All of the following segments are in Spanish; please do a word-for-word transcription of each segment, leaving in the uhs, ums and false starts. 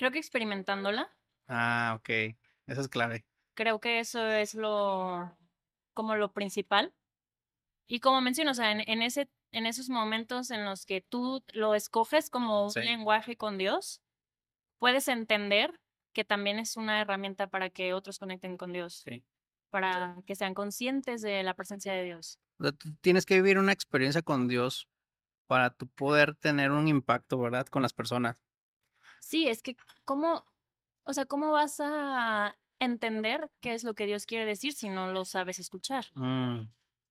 Creo que experimentándola, Ah, ok. Eso es clave. creo que eso es lo, como lo principal. Y como menciono, o sea, en, en ese, en esos momentos en los que tú lo escoges como un Sí, lenguaje con Dios, puedes entender que también es una herramienta para que otros conecten con Dios, sí. para que sean conscientes de la presencia de Dios. O sea, tú tienes que vivir una experiencia con Dios para tú poder tener un impacto, ¿verdad? Con las personas. Sí, es que, ¿cómo, o sea, cómo vas a entender qué es lo que Dios quiere decir si no lo sabes escuchar? Mm,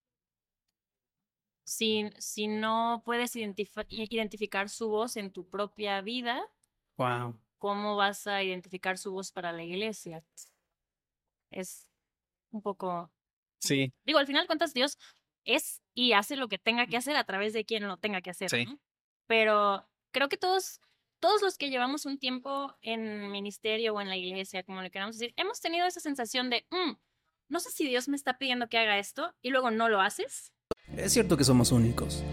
Si, si no puedes identifi- identificar su voz en tu propia vida, wow. ¿cómo vas a identificar su voz para la iglesia? Es un poco... Sí, Digo, al final cuentas, Dios es y hace lo que tenga que hacer a través de quien lo tenga que hacer, sí. ¿no? Pero creo que todos, todos los que llevamos un tiempo en ministerio o en la iglesia, como le queramos decir, hemos tenido esa sensación de, "Mm, no sé si Dios me está pidiendo que haga esto y luego no lo haces". Es cierto que somos únicos.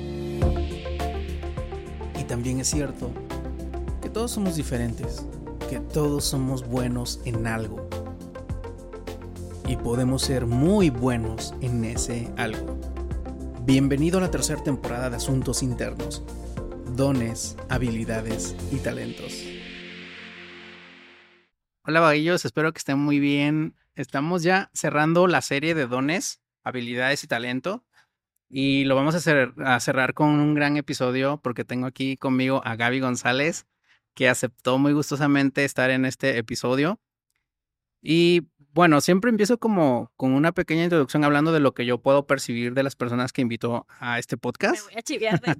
Y también es cierto que todos somos diferentes, que todos somos buenos en algo. Y podemos ser muy buenos en ese algo. Bienvenido a la tercera temporada de Asuntos Internos, dones, habilidades y talentos. Hola, vaguillos, espero que estén muy bien. Estamos ya cerrando la serie de dones, habilidades y talento. Y lo vamos a, hacer, a cerrar con un gran episodio porque tengo aquí conmigo a Gaby González, que aceptó muy gustosamente estar en este episodio. Y bueno, siempre empiezo como con una pequeña introducción hablando de lo que yo puedo percibir de las personas que invito a este Me podcast. voy a chiviar de...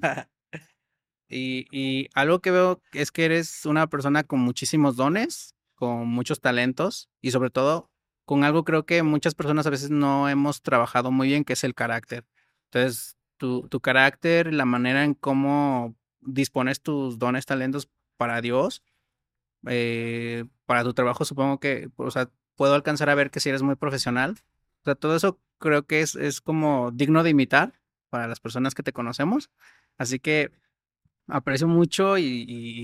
Y, y algo que veo es que eres una persona con muchísimos dones, con muchos talentos y sobre todo con algo creo que muchas personas a veces no hemos trabajado muy bien, que es el carácter. Entonces, tu, tu carácter, la manera en cómo dispones tus dones, talentos para Dios, eh, para tu trabajo, supongo que, o sea, puedo alcanzar a ver que si eres muy profesional. O sea, todo eso creo que es, es como digno de imitar para las personas que te conocemos. Así que aprecio mucho y,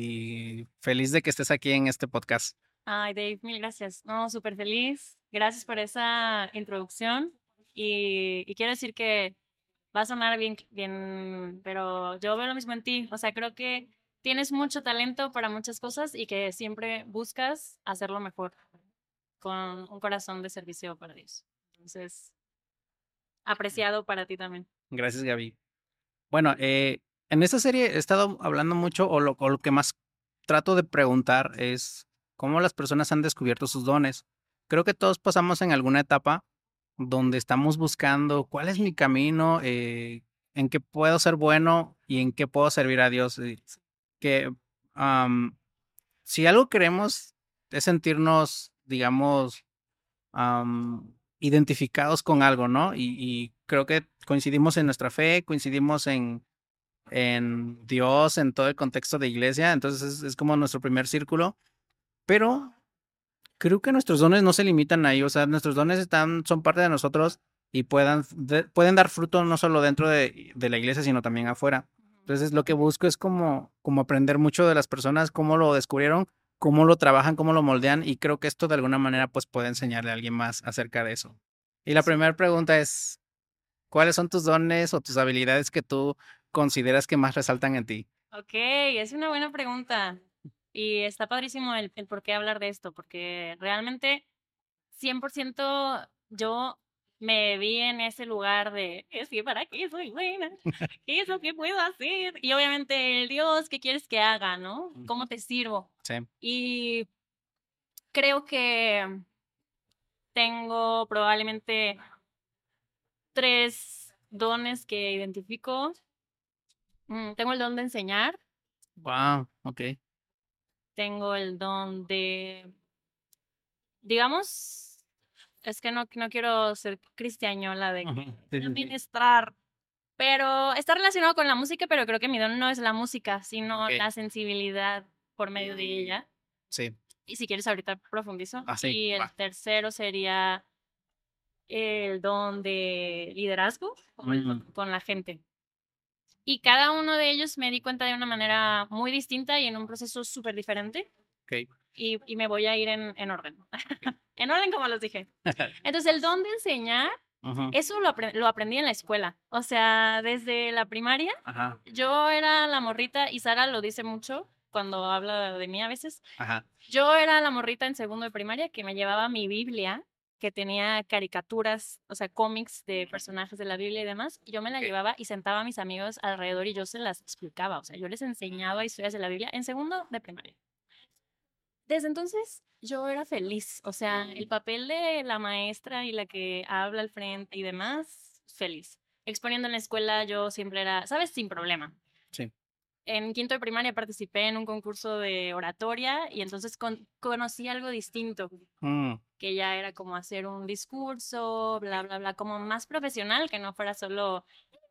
y feliz de que estés aquí en este podcast. Ay, Dave, mil gracias. No, súper feliz. Gracias por esa introducción. Y, y quiero decir que va a sonar bien, bien, pero yo veo lo mismo en ti. O sea, creo que tienes mucho talento para muchas cosas y que siempre buscas hacerlo mejor con un corazón de servicio para Dios. Entonces, apreciado para ti también. Gracias, Gaby. Bueno, eh, en esta serie he estado hablando mucho, o lo, o lo que más trato de preguntar es cómo las personas han descubierto sus dones. Creo que todos pasamos en alguna etapa donde estamos buscando cuál es mi camino, eh, en qué puedo ser bueno y en qué puedo servir a Dios. Y que am, si algo queremos es sentirnos, digamos, am, identificados con algo, ¿no? Y, y creo que coincidimos en nuestra fe, coincidimos en, en Dios, en todo el contexto de iglesia, entonces es, es como nuestro primer círculo, pero creo que nuestros dones no se limitan ahí, o sea, nuestros dones están, son parte de nosotros y puedan, de- pueden dar fruto no solo dentro de, de la iglesia, sino también afuera. Entonces, lo que busco es como, como aprender mucho de las personas, cómo lo descubrieron, cómo lo trabajan, cómo lo moldean, y creo que esto de alguna manera pues puede enseñarle a alguien más acerca de eso. Y la Sí. primera pregunta es, ¿cuáles son tus dones o tus habilidades que tú consideras que más resaltan en ti? Ok, es una buena pregunta. Y está padrísimo el, el por qué hablar de esto, porque realmente cien por ciento yo me vi en ese lugar de, es que para qué soy buena, qué es lo que puedo hacer. Y obviamente el Dios, ¿qué quieres que haga, no? ¿Cómo Ujú. te sirvo? Sí, Y creo que tengo probablemente tres dones que identifico. Mm, tengo el don de enseñar, wow, ok. tengo el don de, digamos, es que no, no quiero ser cristiañola de Ujú. que Sí, sí, sí. administrar. Pero está relacionado con la música, pero creo que mi don no es la música, sino Ok, la sensibilidad por medio de ella. sí, Y si quieres, ahorita profundizo. así, Y el va. tercero sería el don de liderazgo Mm, con, con la gente. Y cada uno de ellos me di cuenta de una manera muy distinta y en un proceso súper diferente. Ok. y, y me voy a ir en, en orden. En orden, como los dije. Entonces, el don de enseñar, Ujú. eso lo, apre- lo aprendí en la escuela. O sea, desde la primaria, Ajá, yo era la morrita, y Sara lo dice mucho cuando habla de mí a veces. ajá. Yo era la morrita en segundo de primaria que me llevaba mi Biblia, que tenía caricaturas, o sea, cómics de personajes de la Biblia y demás. Y yo me la Ok. llevaba y sentaba a mis amigos alrededor y yo se las explicaba. O sea, yo les enseñaba historias de la Biblia en segundo de primaria. Desde entonces yo era feliz, o sea, el papel de la maestra y la que habla al frente y demás, feliz. Exponiendo en la escuela yo siempre era, ¿sabes? Sin problema. Sí. En quinto de primaria participé en un concurso de oratoria y entonces con- conocí algo distinto, Mm, que ya era como hacer un discurso, bla, bla, bla, como más profesional, que no fuera solo...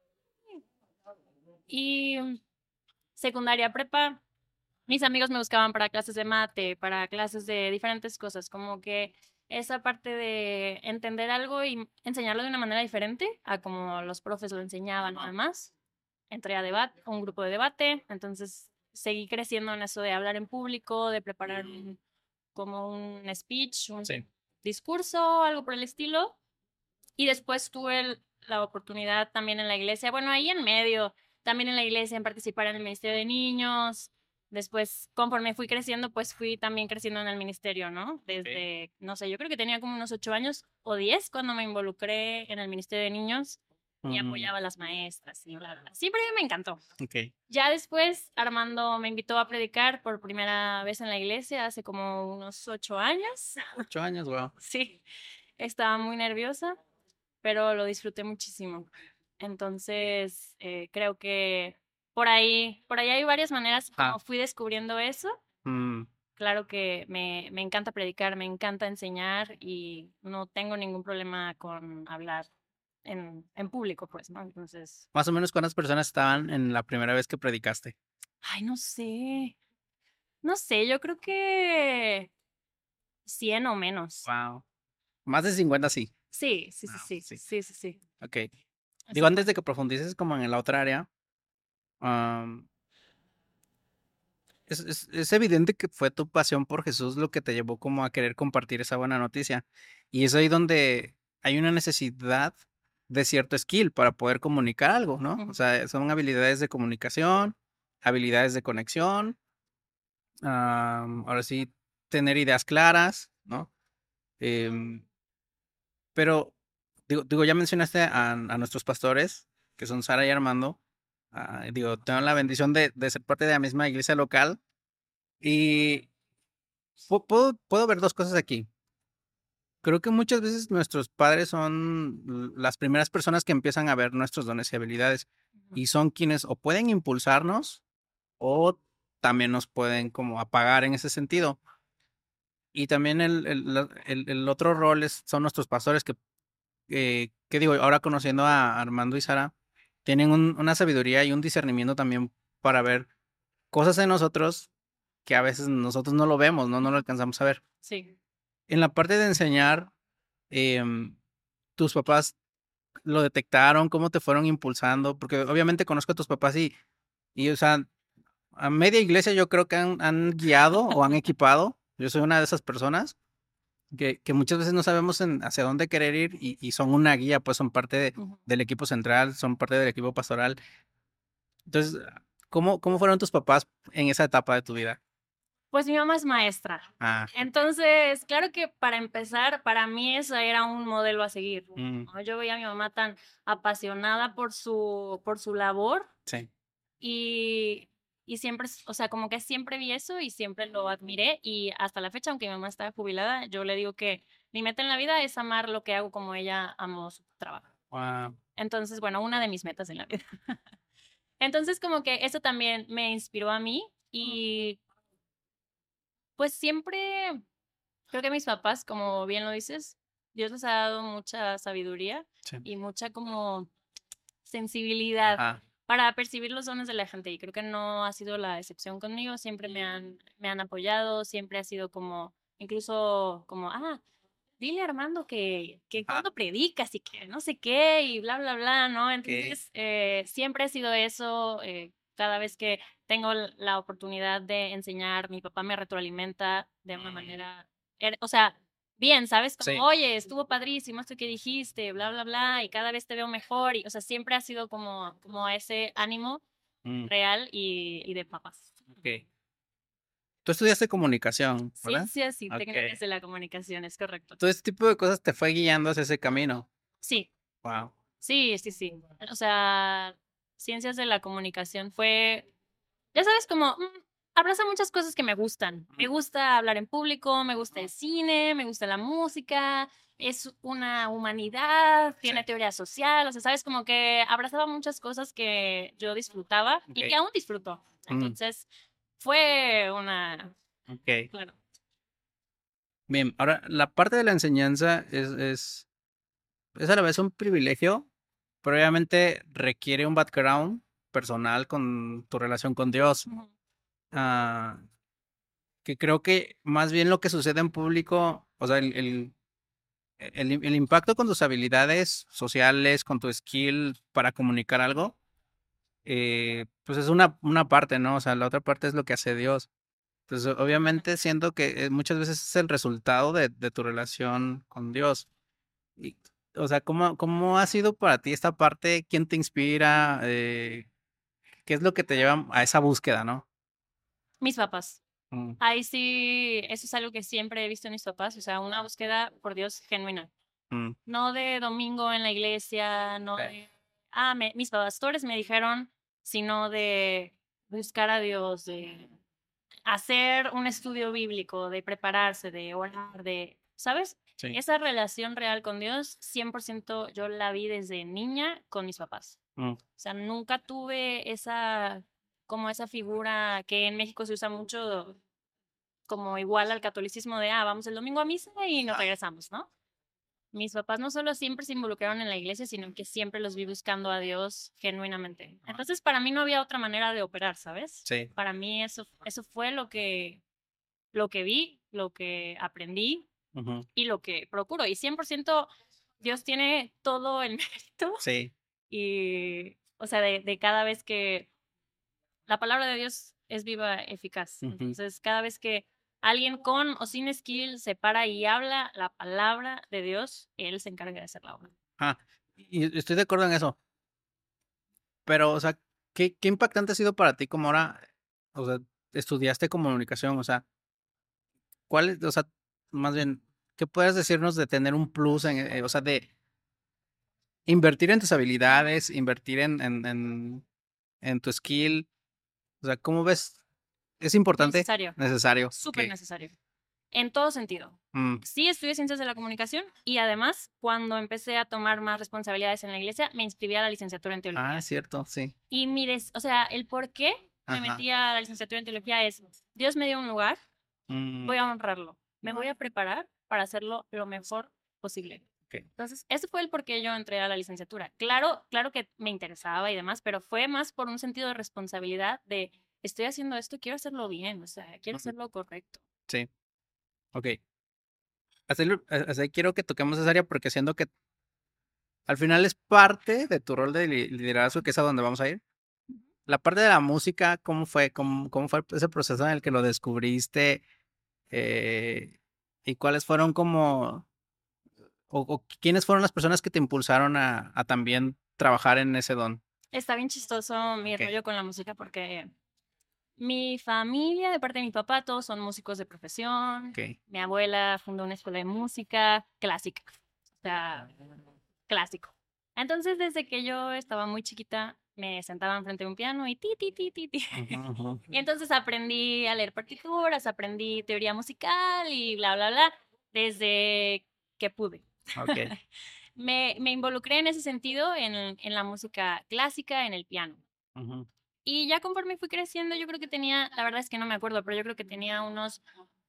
Y secundaria prepa, mis amigos me buscaban para clases de mate, para clases de diferentes cosas, como que esa parte de entender algo y enseñarlo de una manera diferente a como los profes lo enseñaban nada más. Entré a debate, un grupo de debate, entonces seguí creciendo en eso de hablar en público, de preparar un- como un speech, un sí. discurso, algo por el estilo. Y después tuve el- la oportunidad también en la iglesia, bueno, ahí en medio, también en la iglesia, en participar en el Ministerio de Niños. Después, conforme fui creciendo, pues fui también creciendo en el ministerio, ¿no? Desde, no sé, yo creo que tenía como unos ocho años o diez cuando me involucré en el Ministerio de Niños y Mm, apoyaba a las maestras y bla, bla, bla. Siempre me encantó. ok. Ya después, Armando me invitó a predicar por primera vez en la iglesia hace como unos ocho años. Ocho años, wow. Sí, estaba muy nerviosa, pero lo disfruté muchísimo. Entonces, eh, creo que por ahí, por ahí hay varias maneras Ah, como fui descubriendo eso. mm, Claro que me, me encanta predicar, me encanta enseñar y no tengo ningún problema con hablar en, en público, pues, ¿no? Entonces, más o menos cuántas personas estaban en la primera vez que predicaste. ay, no sé, no sé, yo creo que cien o menos. Wow. Más de cincuenta, sí. Sí, sí, sí, Wow, sí, sí. sí, sí, sí. Ok. Digo, Así antes que, de que profundices como en la otra área, am, es, es- es evidente que fue tu pasión por Jesús lo que te llevó como a querer compartir esa buena noticia. Y es ahí donde hay una necesidad de cierto skill para poder comunicar algo, ¿no? O ujú. sea, son habilidades de comunicación, habilidades de conexión, am, ahora sí, tener ideas claras, ¿no? Em, pero, digo, digo, ya mencionaste a, a nuestros pastores, que son Sara y Armando. Ah, digo, tengo la bendición de, de ser parte de la misma iglesia local. Y pu- puedo, puedo ver dos cosas aquí. Creo que muchas veces nuestros padres son l- las primeras personas que empiezan a ver nuestros dones y habilidades. Ujú. Y son quienes o pueden impulsarnos o también nos pueden como apagar en ese sentido. Y también el, el, la- el- el otro rol es, son nuestros pastores que eh, ¿qué digo? Ahora conociendo a Armando y Sara, tienen un- una sabiduría y un discernimiento también para ver cosas en nosotros que a veces nosotros no lo vemos, no, no lo alcanzamos a ver. Sí. En la parte de enseñar, em, tus papás lo detectaron, cómo te fueron impulsando, porque obviamente conozco a tus papás y, y o sea, a media iglesia yo creo que han, han guiado o han equipado. Yo soy una de esas personas que, que muchas veces no sabemos en- hacia dónde querer ir y, y son una guía, pues son parte de- Ujú. del equipo central, son parte del equipo pastoral. Entonces, ¿cómo, cómo fueron tus papás en esa etapa de tu vida? Pues mi mamá es maestra. Ah, Entonces, claro que para empezar, para mí eso era un modelo a seguir, mm, ¿no? Yo veía a mi mamá tan apasionada por su, por su labor sí, y, y siempre, o sea, como que siempre vi eso y siempre lo admiré y hasta la fecha, aunque mi mamá está jubilada, yo le digo que mi meta en la vida es amar lo que hago como ella amó su trabajo. wow, Entonces, bueno, una de mis metas en la vida. Entonces, como que eso también me inspiró a mí y pues siempre creo que mis papás, como bien lo dices, Dios les ha dado mucha sabiduría sí, y mucha como sensibilidad ajá, para percibir los dones de la gente y creo que no ha sido la excepción conmigo, siempre me han, me han apoyado, siempre ha sido como, incluso como, ah, dile a Armando que, que ah, cuando predicas y que no sé qué y bla, bla, bla, ¿no? ok, Entonces, eh, siempre ha sido eso, eh, cada vez que tengo la oportunidad de enseñar, mi papá me retroalimenta de una manera, er- o sea, bien, ¿sabes? Como, Sí. oye, estuvo padrísimo esto que dijiste, bla, bla, bla, y cada vez te veo mejor, y, o sea, siempre ha sido como, como ese ánimo Mm, real y, y de papás. ok. Tú estudiaste comunicación, ¿verdad? Ciencias y Ok. técnicas de la comunicación, es correcto. Todo este tipo de cosas te fue guiando hacia ese camino. Sí, Wow. sí, sí, sí. O sea, ciencias de la comunicación fue, ya sabes, como mm, abraza muchas cosas que me gustan. Me gusta hablar en público, me gusta el cine, me gusta la música, es una humanidad, tiene Sí. teoría social, o sea, sabes, como que abrazaba muchas cosas que yo disfrutaba y Ok. que aún disfruto. Mm. Entonces, fue una, Ok. claro. Bien, ahora la parte de la enseñanza es, es, es a la vez un privilegio, pero obviamente requiere un background personal con tu relación con Dios. Ujú. Ah, que creo que más bien lo que sucede en público, o sea, el, el, el, el impacto con tus habilidades sociales, con tu skill para comunicar algo, eh, pues es una, una parte, ¿no? O sea, la otra parte es lo que hace Dios. Entonces, obviamente siento que eh, muchas veces es el resultado de, de tu relación con Dios. Y, o sea, ¿cómo, cómo ha sido para ti esta parte? ¿Quién te inspira? Eh, ¿qué es lo que te lleva a esa búsqueda, no? Mis papás. Mm, Ahí sí, eso es algo que siempre he visto en mis papás, o sea, una búsqueda por Dios genuina. mm, No de domingo en la iglesia, no ok, de, ah, me- mis pastores me dijeron, sino de buscar a Dios, de hacer un estudio bíblico, de prepararse, de orar, de, ¿sabes? sí. Esa relación real con Dios, cien por ciento yo la vi desde niña con mis papás. Mm, O sea, nunca tuve esa, como esa figura que en México se usa mucho, como igual al catolicismo de, ah, vamos el domingo a misa y nos regresamos, ¿no? Mis papás no solo siempre se involucraron en la iglesia, sino que siempre los vi buscando a Dios genuinamente. Entonces, para mí no había otra manera de operar, ¿sabes? sí. Para mí eso, eso fue lo que, lo que vi, lo que aprendí Ujú, y lo que procuro. Y cien por ciento Dios tiene todo el mérito sí. y, o sea, de, de cada vez que la palabra de Dios es viva, eficaz. Ujú. Entonces, cada vez que alguien con o sin skill se para y habla la palabra de Dios, Él se encarga de hacer la obra. Ah, y estoy de acuerdo en eso. Pero, o sea, ¿qué, qué impactante ha sido para ti como ahora, o sea, estudiaste comunicación? O sea, ¿cuál es, o sea, más bien, qué puedes decirnos de tener un plus en, eh, o sea, de invertir en tus habilidades, invertir en, en, en, en tu skill? O sea, ¿cómo ves? ¿Es importante? Necesario, Necesario. Ok. súper necesario. En todo sentido. Mm, Sí, estudié ciencias de la comunicación y además, cuando empecé a tomar más responsabilidades en la iglesia, me inscribí a la licenciatura en ah, teología. es cierto, sí. Y mires, o sea, el por qué me Ajá. metí a la licenciatura en teología es, Dios me dio un lugar, Mm, voy a honrarlo, me voy a preparar para hacerlo lo mejor posible. ok. Entonces, ese fue el por qué yo entré a la licenciatura. Claro, claro que me interesaba y demás, pero fue más por un sentido de responsabilidad de, estoy haciendo esto, quiero hacerlo bien, o sea, quiero Ujú, hacerlo correcto. sí. Ok. Hacerlo- eh, o sea, quiero que toquemos esa área porque siento que al final es parte de tu rol de li- liderazgo, que es a donde vamos a ir. La parte de la música, ¿cómo fue? ¿Cómo, cómo fue ese proceso en el que lo descubriste? Eh, ¿y cuáles fueron como, o, o quiénes fueron las personas que te impulsaron a, a también trabajar en ese don? Está bien chistoso mi Ok, rollo con la música porque mi familia, de parte de mi papá, todos son músicos de profesión. ok. Mi abuela fundó una escuela de música clásica, o sea, clásico. Entonces, desde que yo estaba muy chiquita, me sentaba frente a un piano y ti, ti, ti, ti, ti. Ujú, ujú. Y entonces aprendí a leer partituras, aprendí teoría musical y bla, bla, bla, desde que pude. Ok. Me, me involucré en ese sentido en, en la música clásica, en el piano. Ujú, Y ya conforme fui creciendo, yo creo que tenía, la verdad es que no me acuerdo, pero yo creo que tenía unos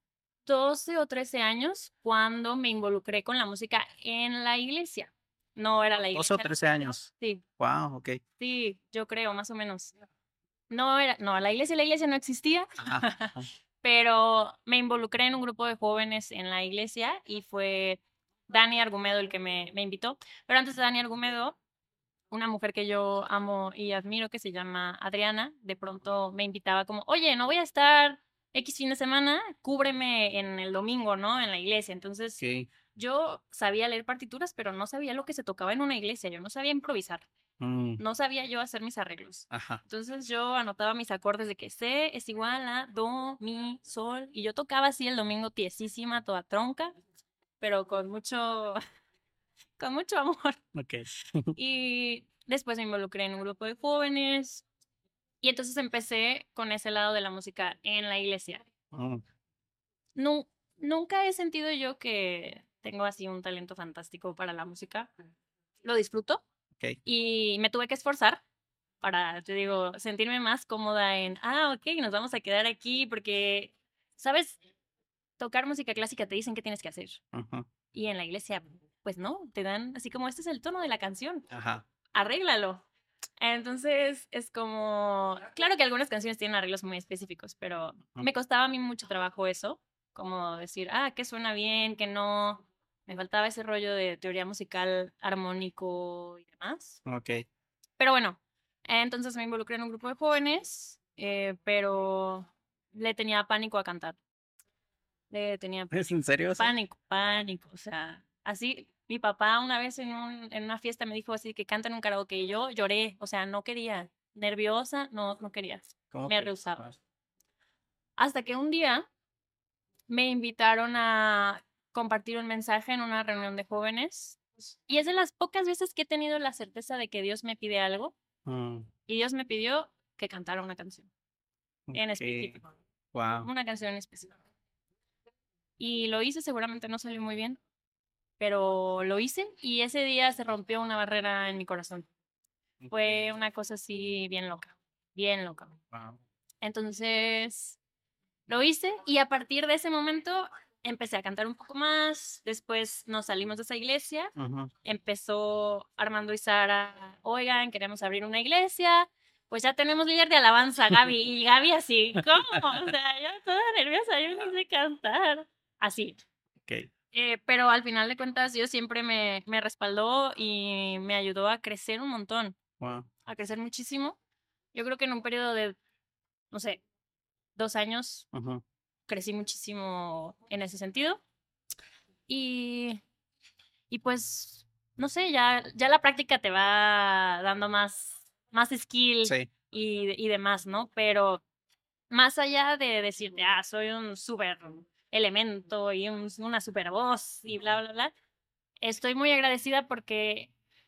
doce o trece años cuando me involucré con la música en la iglesia. No era la doce o iglesia. trece años. Sí, Wow, ok. sí, yo creo, más o menos. No era, no, la iglesia, la iglesia no existía, Ajá, ajá. pero me involucré en un grupo de jóvenes en la iglesia y fue Dani Argumedo el que me, me invitó. Pero antes de Dani Argumedo, una mujer que yo amo y admiro que se llama Adriana, de pronto me invitaba como, oye, no voy a estar X fin de semana, cúbreme en el domingo, ¿no? En la iglesia. Entonces, Ok. yo sabía leer partituras, pero no sabía lo que se tocaba en una iglesia. Yo no sabía improvisar. Mm, No sabía yo hacer mis arreglos. Ajá. Entonces yo anotaba mis acordes de que C es igual a do, mi, sol. Y yo tocaba así el domingo tiesísima, toda tronca, pero con mucho, con mucho amor. Ok. Y después me involucré en un grupo de jóvenes. Y entonces empecé con ese lado de la música en la iglesia. Mm, Nu- nunca he sentido yo que tengo así un talento fantástico para la música. Lo disfruto ok. y me tuve que esforzar para, te digo, sentirme más cómoda en, ah, ok, nos vamos a quedar aquí porque, ¿sabes? Tocar música clásica te dicen qué tienes que hacer. Ujú, Y en la iglesia, pues no, te dan así como, este es el tono de la canción, Ajá. arréglalo. Entonces es como, claro que algunas canciones tienen arreglos muy específicos, pero Ujú, me costaba a mí mucho trabajo eso, como decir, ah, que suena bien, que no. Me faltaba ese rollo de teoría musical armónico y demás. Ok. Pero bueno, entonces me involucré en un grupo de jóvenes, eh, pero le tenía pánico a cantar. Le tenía ¿Es en serio eso? pánico, pánico. O sea, así, mi papá una vez en, un, en una fiesta me dijo así que canta en un karaoke y yo lloré. O sea, no quería. Nerviosa, no, no quería. ¿Cómo Me que? rehusaba. Ah, Hasta que un día me invitaron a compartir un mensaje en una reunión de jóvenes. Y es de las pocas veces que he tenido la certeza de que Dios me pide algo. mm, Y Dios me pidió que cantara una canción en ok. específico. Wow. Una canción en específico. Y lo hice, seguramente no salió muy bien, pero lo hice y ese día se rompió una barrera en mi corazón. Fue una cosa así bien loca, bien loca. Wow. Entonces lo hice y a partir de ese momento empecé a cantar un poco más. Después nos salimos de esa iglesia. Ujú, Empezó Armando y Sara, oigan, queremos abrir una iglesia. Pues ya tenemos líder de alabanza, Gaby. Y Gaby así, ¿cómo? O sea, yo toda nerviosa, yo no sé cantar. Así. Ok. Eh, pero al final de cuentas, Dios siempre me, me respaldó y me ayudó a crecer un montón, Wow. a crecer muchísimo. Yo creo que en un periodo de, no sé, dos años, Ujú, crecí muchísimo en ese sentido. Y, y pues, no sé, ya, ya la práctica te va dando más, más skill Sí. y, y demás, ¿no? Pero más allá de decirte, ah, soy un súper elemento y un- una super voz y bla, bla, bla, estoy muy agradecida porque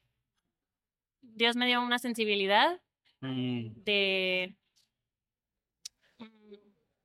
Dios me dio una sensibilidad Mm, de, mm,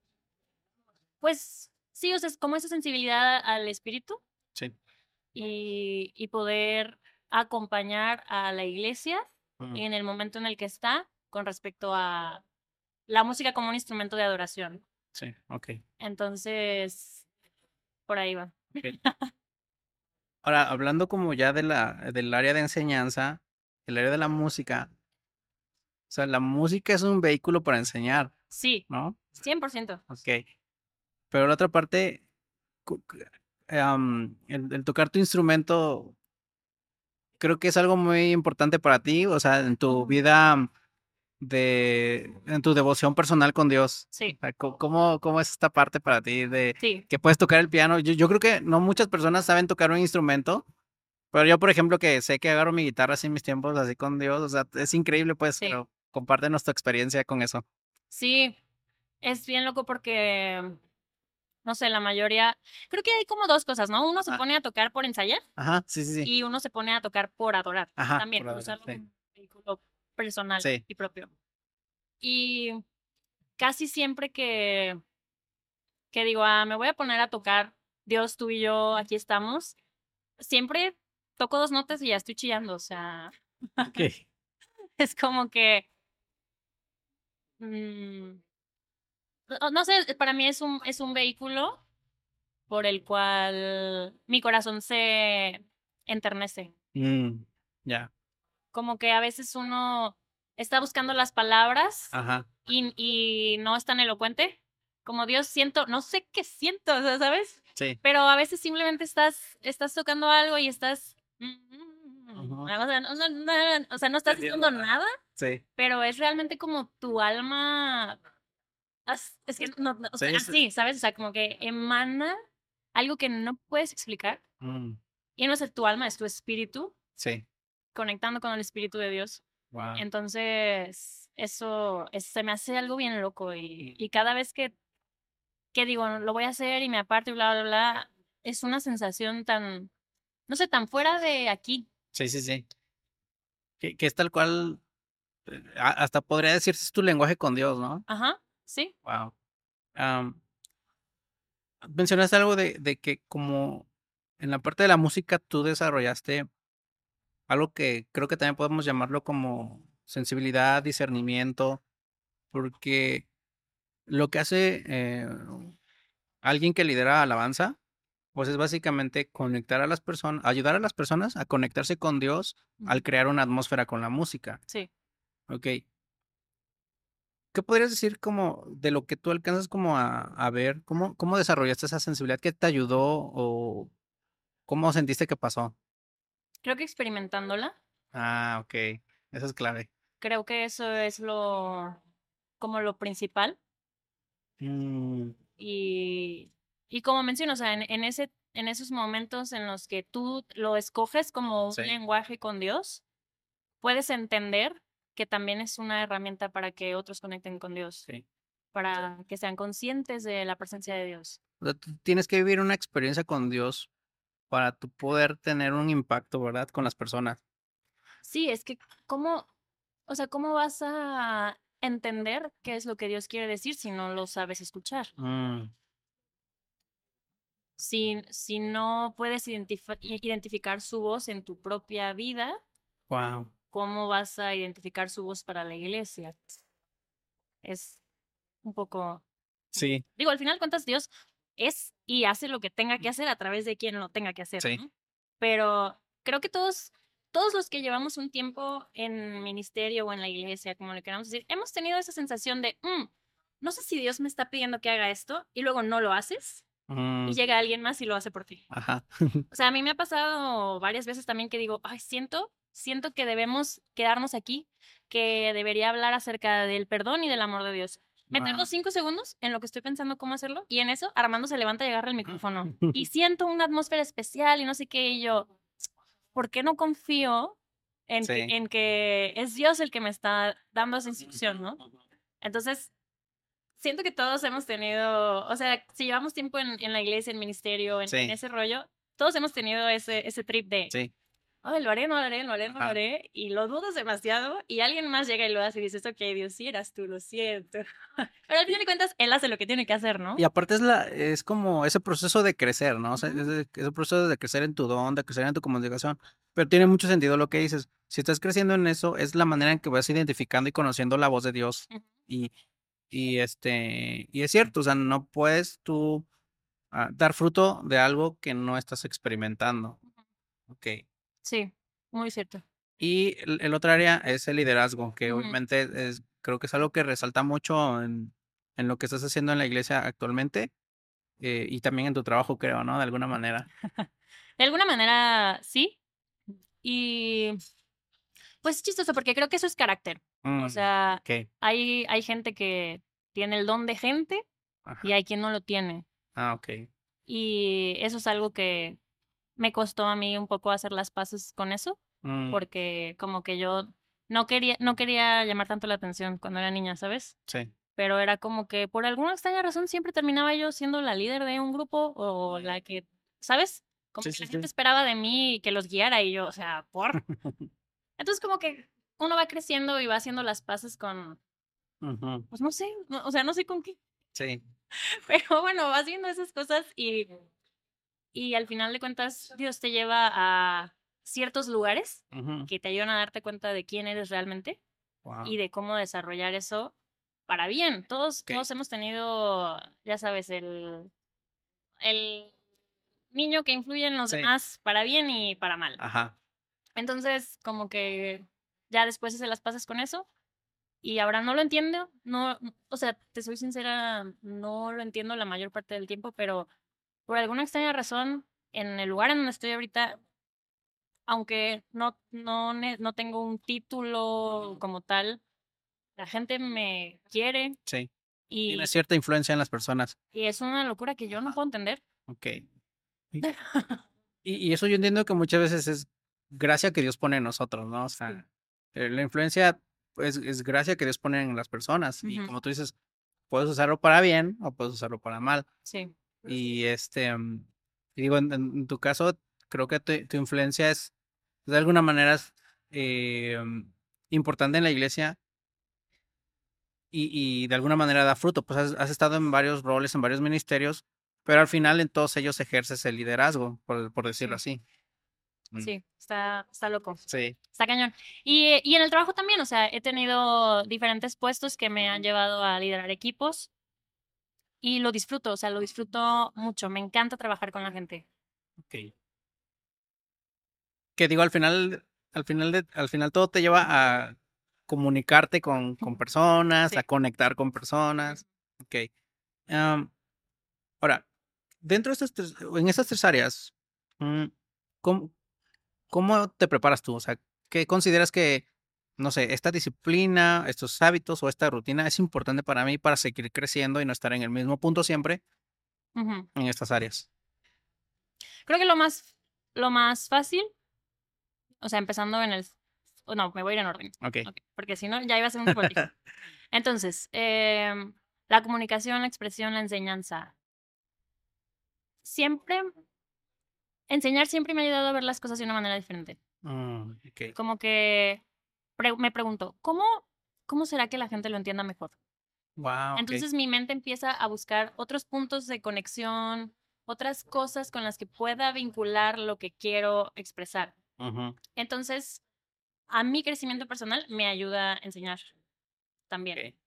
pues sí, o sea, es como esa sensibilidad al espíritu sí. y, y poder acompañar a la iglesia Mm, en el momento en el que está con respecto a la música como un instrumento de adoración. sí. Ok. Entonces, por ahí va. Ok. Ahora, hablando como ya de la, del área de enseñanza, el área de la música, o sea, la música es un vehículo para enseñar, Sí, ¿no? cien por ciento. Ok. Pero la otra parte, cu- cu- am, el, el tocar tu instrumento, creo que es algo muy importante para ti, o sea, en tu Ujú. vida de, en tu devoción personal con Dios. O Sí, sea, co- ¿cómo, cómo es esta parte para ti de sí, que puedes tocar el piano? Yo, yo creo que no muchas personas saben tocar un instrumento, pero yo, por ejemplo, que sé que agarro mi guitarra así en mis tiempos, así con Dios, o sea, es increíble, pues, sí, pero compártenos tu experiencia con eso. sí. Es bien loco porque, no sé, la mayoría, creo que hay como dos cosas, ¿no? Uno se Ah, pone a tocar por ensayar ajá, sí, sí, sí. y uno se pone a tocar por adorar, Ajá, también, por por ahora, usarlo sí. como un vehículo personal Sí. y propio. Y casi siempre que, que digo, ah, me voy a poner a tocar, Dios, tú y yo, aquí estamos, siempre toco dos notas y ya estoy chillando, o sea, Ok. es como que, mm, no no sé, para mí es un, es un vehículo por el cual mi corazón se enternece. Mm, ya. Como que a veces uno está buscando las palabras Ajá. y, y no es tan elocuente. Como Dios siento, no sé qué siento, o sea, ¿sabes? Sí. Pero a veces simplemente estás, estás tocando algo y estás... Ujú. O sea, no, no, no, o sea, no estás Entiendo, haciendo ajá. nada, Sí. pero es realmente como tu alma, as- es que no, no, o Sí, sea, es- así, ¿sabes? O sea, como que emana algo que no puedes explicar. Mm, Y no es tu alma, es tu espíritu, sí. conectando con el espíritu de Dios. Wow. Entonces, eso es- se me hace algo bien loco y, y cada vez que, que digo, lo voy a hacer y me aparto y bla, bla, bla, es una sensación tan, no sé, tan fuera de aquí. Sí, sí, sí. Que, que es tal cual, eh, a- hasta podría decirse es tu lenguaje con Dios, ¿no? Ajá, sí, Wow. Mencionaste algo de, de que como en la parte de la música tú desarrollaste algo que creo que también podemos llamarlo como sensibilidad, discernimiento, porque lo que hace eh, alguien que lidera alabanza, pues es básicamente conectar a las personas, ayudar a las personas a conectarse con Dios al ujú, crear una atmósfera con la música. sí. Ok. ¿Qué podrías decir como de lo que tú alcanzas como a, a ver? ¿Cómo, cómo desarrollaste esa sensibilidad? ¿Qué te ayudó o cómo sentiste que pasó? Creo que experimentándola, Ah, ok. Eso es clave. creo que eso es lo, como lo principal. Mm, Y, y como menciono, o sea, en, en ese, en esos momentos en los que tú lo escoges como un sí, lenguaje con Dios, puedes entender que también es una herramienta para que otros conecten con Dios, sí. para que sean conscientes de la presencia de Dios. O sea, tú tienes que vivir una experiencia con Dios para tú poder tener un impacto, ¿verdad? Con las personas. Sí, es que, ¿cómo, o sea, cómo vas a entender qué es lo que Dios quiere decir si no lo sabes escuchar? Mm, Si, si no puedes identifi- identificar su voz en tu propia vida, wow. ¿cómo vas a identificar su voz para la iglesia? Es un poco... Sí, Digo, al final de cuentas, Dios es y hace lo que tenga que hacer a través de quien lo tenga que hacer, sí. ¿no? Pero creo que todos, todos los que llevamos un tiempo en ministerio o en la iglesia, como le queramos decir, hemos tenido esa sensación de, "Mm, no sé si Dios me está pidiendo que haga esto", y luego no lo haces y Mm, llega alguien más y lo hace por ti. ajá. O sea, a mí me ha pasado varias veces también que digo, ay, siento, siento que debemos quedarnos aquí, que debería hablar acerca del perdón y del amor de Dios. Me tardo Wow. cinco segundos en lo que estoy pensando cómo hacerlo y en eso Armando se levanta y agarra el micrófono y siento una atmósfera especial y no sé qué y yo, ¿por qué no confío en que, Sí. en que es Dios el que me está dando esa instrucción, ¿no? Entonces, siento que todos hemos tenido, o sea, si llevamos tiempo en, en la iglesia, en ministerio, en, en Sí, ese rollo, todos hemos tenido ese, ese trip de, sí. ay, lo haré, no lo haré, lo haré, no lo Ajá. haré, y lo dudas demasiado, y alguien más llega y lo hace y dices, ok, Dios, sí eras tú, lo siento. Pero al final de cuentas, él hace lo que tiene que hacer, ¿no? Y aparte es la, es como ese proceso de crecer, ¿no? O sea, Ujú, es de- ese proceso de crecer en tu don, de crecer en tu comunicación. Pero tiene mucho sentido lo que dices. Si estás creciendo en eso, es la manera en que vas identificando y conociendo la voz de Dios. ujú, Y, y este, y es cierto, o sea, no puedes tú ah, dar fruto de algo que no estás experimentando. ujú. Ok. Sí, muy cierto. Y el, el otro área es el liderazgo, que Ujú. obviamente es, creo que es algo que resalta mucho en, en lo que estás haciendo en la iglesia actualmente eh, y también en tu trabajo, creo, ¿no? De alguna manera. De alguna manera, sí, y pues es chistoso porque creo que eso es carácter. O Mm, sea, ok. hay, hay gente que tiene el don de gente y Ajá. hay quien no lo tiene. Ah, ok. Y eso es algo que me costó a mí un poco hacer las paces con eso, Mm, porque como que yo no quería, no quería llamar tanto la atención cuando era niña, ¿sabes? sí. Pero era como que por alguna extraña razón siempre terminaba yo siendo la líder de un grupo o la que, ¿sabes? Como Sí, que sí, la gente sí. esperaba de mí que los guiara y yo, o sea, por. Entonces como que uno va creciendo y va haciendo las paces con, Ujú, pues no sé, no- o sea, no sé con qué, sí. pero bueno, vas haciendo esas cosas y Y al final de cuentas, Dios te lleva a ciertos lugares Ujú, que te ayudan a darte cuenta de quién eres realmente wow. y de cómo desarrollar eso para bien. Todos, Ok. todos hemos tenido, ya sabes, el, el niño que influye en los Sí. demás para bien y para mal. Ajá. Entonces, como que ya después se las pasas con eso y ahora no lo entiendo, no, o sea, te soy sincera, no lo entiendo la mayor parte del tiempo, pero por alguna extraña razón, en el lugar en donde estoy ahorita, aunque no, no, ne- no tengo un título como tal, la gente me quiere Sí. y, Tiene cierta influencia en las personas. y es una locura que yo no puedo entender. Ok. Y, y eso yo entiendo que muchas veces es gracia que Dios pone en nosotros, ¿no? O sea, eh, la influencia pues, es gracia que Dios pone en las personas. Y Ujú. como tú dices, puedes usarlo para bien o puedes usarlo para mal. Sí, Y este, mm, y digo, en, en tu caso, creo que tu, tu influencia es de alguna manera eh, mm, importante en la iglesia y, y de alguna manera da fruto. Pues has, has estado en varios roles, en varios ministerios, pero al final en todos ellos ejerces el liderazgo, por, por decirlo sí, así. Mm, sí, está, está loco. Sí. Está cañón. Y, y en el trabajo también, o sea, he tenido diferentes puestos que me han llevado a liderar equipos y lo disfruto, o sea, lo disfruto mucho. Me encanta trabajar con la gente. Ok. Que digo, al final, al final de, al final todo te lleva a comunicarte con, con personas, Sí. a conectar con personas. Ok. Am, ahora, dentro de estas tres, en estas tres áreas, mm, ¿cómo, cómo te preparas tú? O sea, ¿qué consideras que, no sé, esta disciplina, estos hábitos o esta rutina es importante para mí para seguir creciendo y no estar en el mismo punto siempre Ujú. en estas áreas? Creo que lo más, lo más fácil, o sea, empezando en el... oh, no, me voy a ir en orden. Ok. Ok, porque si no, ya iba a ser un revoltijo. Entonces, em, la comunicación, la expresión, la enseñanza. Siempre, enseñar siempre me ha ayudado a ver las cosas de una manera diferente. Mm, ok. Como que pre- me pregunto, ¿cómo, ¿cómo será que la gente lo entienda mejor? Wow, ok. Entonces mi mente empieza a buscar otros puntos de conexión, otras cosas con las que pueda vincular lo que quiero expresar. Ujú, Entonces, a mi crecimiento personal me ayuda a enseñar también. ok.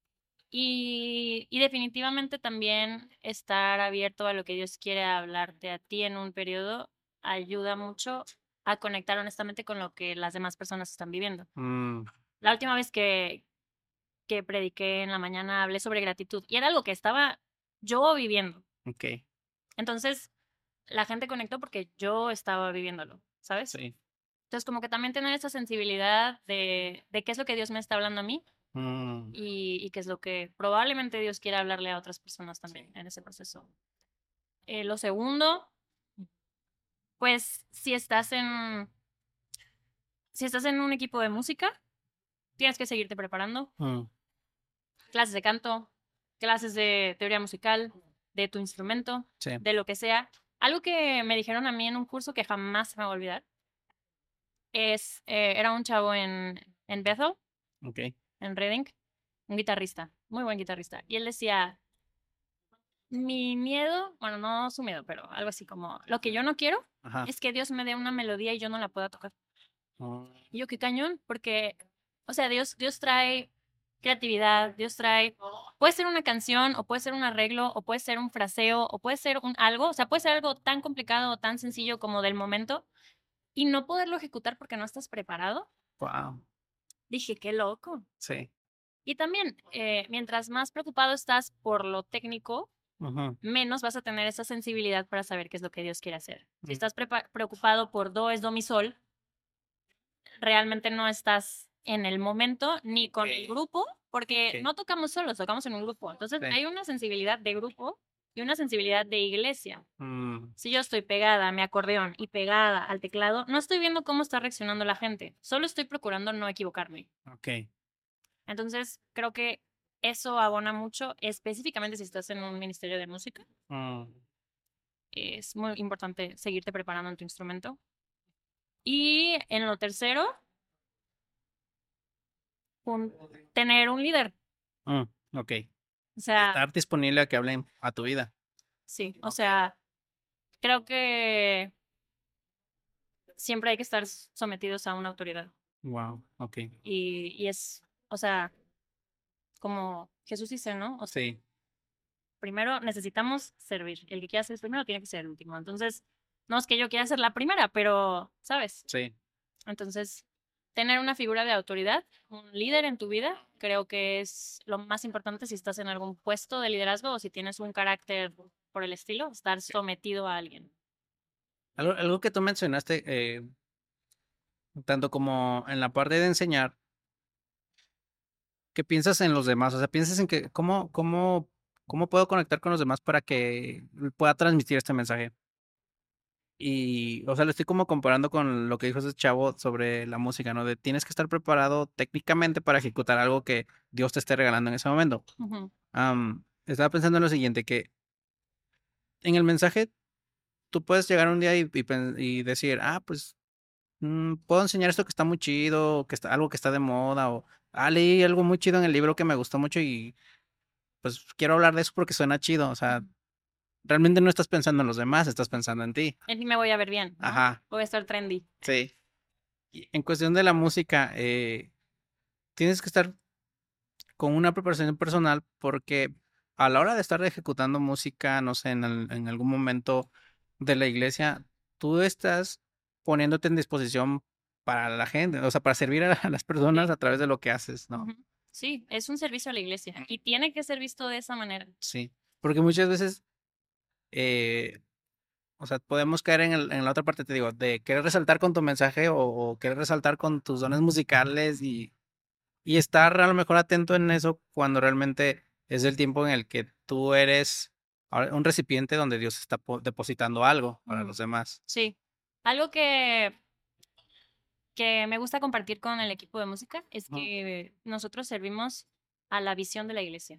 Y, y definitivamente también estar abierto a lo que Dios quiere hablarte a ti en un periodo ayuda mucho a conectar honestamente con lo que las demás personas están viviendo. Mm, La última vez que, que prediqué en la mañana hablé sobre gratitud y era algo que estaba yo viviendo. ok. Entonces, la gente conectó porque yo estaba viviéndolo, ¿sabes? Sí. Entonces, como que también tener esa sensibilidad de, de qué es lo que Dios me está hablando a mí Mm, y, y qué es lo que probablemente Dios quiera hablarle a otras personas también en ese proceso. Eh, lo segundo, pues si estás en, si estás en un equipo de música, tienes que seguirte preparando. mm, Clases de canto, clases de teoría musical, de tu instrumento, sí. de lo que sea. Algo que me dijeron a mí en un curso que jamás se me va a olvidar es, eh, era un chavo en, en Bethel, Ok. en Reading, un guitarrista, muy buen guitarrista. Y él decía, mi miedo, bueno, no su miedo, pero algo así como, lo que yo no quiero Ajá. es que Dios me dé una melodía y yo no la pueda tocar. Mm, Y yo, qué cañón, porque, o sea, Dios, Dios trae creatividad, Dios trae, puede ser una canción, o puede ser un arreglo, o puede ser un fraseo, o puede ser un algo, o sea, puede ser algo tan complicado o tan sencillo como del momento, y no poderlo ejecutar porque no estás preparado. wow. Dije, qué loco. Sí. Y también, eh, mientras más preocupado estás por lo técnico, Ujú, menos vas a tener esa sensibilidad para saber qué es lo que Dios quiere hacer. Si mm, estás prepa- preocupado por do es do mi sol, realmente no estás en el momento ni con el grupo, porque ok. no tocamos solos, tocamos en un grupo. Entonces Sí. hay una sensibilidad de grupo y una sensibilidad de iglesia. Mm, Si yo estoy pegada a mi acordeón y pegada al teclado, no estoy viendo cómo está reaccionando la gente, solo estoy procurando no equivocarme. ok. Entonces creo que eso abona mucho, específicamente si estás en un ministerio de música. Mm, Es muy importante seguirte preparando en tu instrumento. Y en lo tercero, un- tener un líder. mm, ok. O sea, Estar disponible a que hablen a tu vida. sí, o sea, creo que siempre hay que estar sometidos a una autoridad. Wow. Ok. Y, y es, o sea, como Jesús dice, ¿no? O sea, Sí. primero necesitamos servir. El que quiera ser el primero tiene que ser el último. Entonces, no es que yo quiera ser la primera, pero, ¿sabes? Sí. Entonces, tener una figura de autoridad, un líder en tu vida, creo que es lo más importante si estás en algún puesto de liderazgo o si tienes un carácter por el estilo, estar sometido a alguien. Algo, algo que tú mencionaste, eh, tanto como en la parte de enseñar, ¿qué piensas en los demás? O sea, piensas en que cómo, cómo, cómo puedo conectar con los demás para que pueda transmitir este mensaje. Y, o sea, lo estoy como comparando con lo que dijo ese chavo sobre la música, ¿no? De tienes que estar preparado técnicamente para ejecutar algo que Dios te esté regalando en ese momento. Ujú. Am, estaba pensando en lo siguiente, que en el mensaje tú puedes llegar un día y, y pen- y decir, ah, pues mm, puedo enseñar esto que está muy chido, o que está, algo que está de moda, o ah, leí algo muy chido en el libro que me gustó mucho y pues quiero hablar de eso porque suena chido. O sea, Ujú. realmente no estás pensando en los demás, estás pensando en ti. En mí me voy a ver bien, ¿no? Ajá, Voy a estar trendy. sí. Y en cuestión de la música, eh, tienes que estar con una preparación personal porque a la hora de estar ejecutando música, no sé, en, al- en algún momento de la iglesia, tú estás poniéndote en disposición para la gente, o sea, para servir a, a las personas Sí. a través de lo que haces, ¿no? Ujú. Sí, es un servicio a la iglesia y tiene que ser visto de esa manera. Sí, porque muchas veces, eh, o sea, podemos caer en, el- en la otra parte, te digo, de querer resaltar con tu mensaje o, o querer resaltar con tus dones musicales y, y estar a lo mejor atento en eso cuando realmente es el tiempo en el que tú eres ahora un recipiente donde Dios está po- depositando algo para Ujú. los demás. Sí. Algo que, que me gusta compartir con el equipo de música es Ujú. que nosotros servimos a la visión de la iglesia,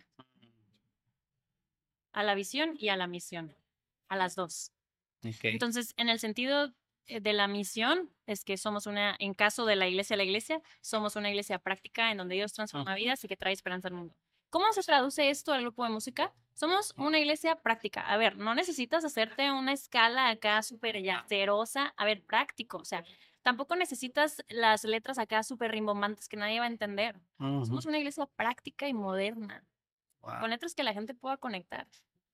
a la visión y a la misión, a las dos. Ok. Entonces, en el sentido eh, de la misión, es que somos una, en caso de la iglesia, la iglesia, somos una iglesia práctica en donde Dios transforma vidas y que trae esperanza al mundo. ¿Cómo se traduce esto al grupo de música? Somos una iglesia práctica. A ver, no necesitas hacerte una escala acá súper yacerosa. A ver, práctico. O sea, tampoco necesitas las letras acá súper rimbombantes que nadie va a entender. Ujú. Somos una iglesia práctica y moderna, Wow. con letras que la gente pueda conectar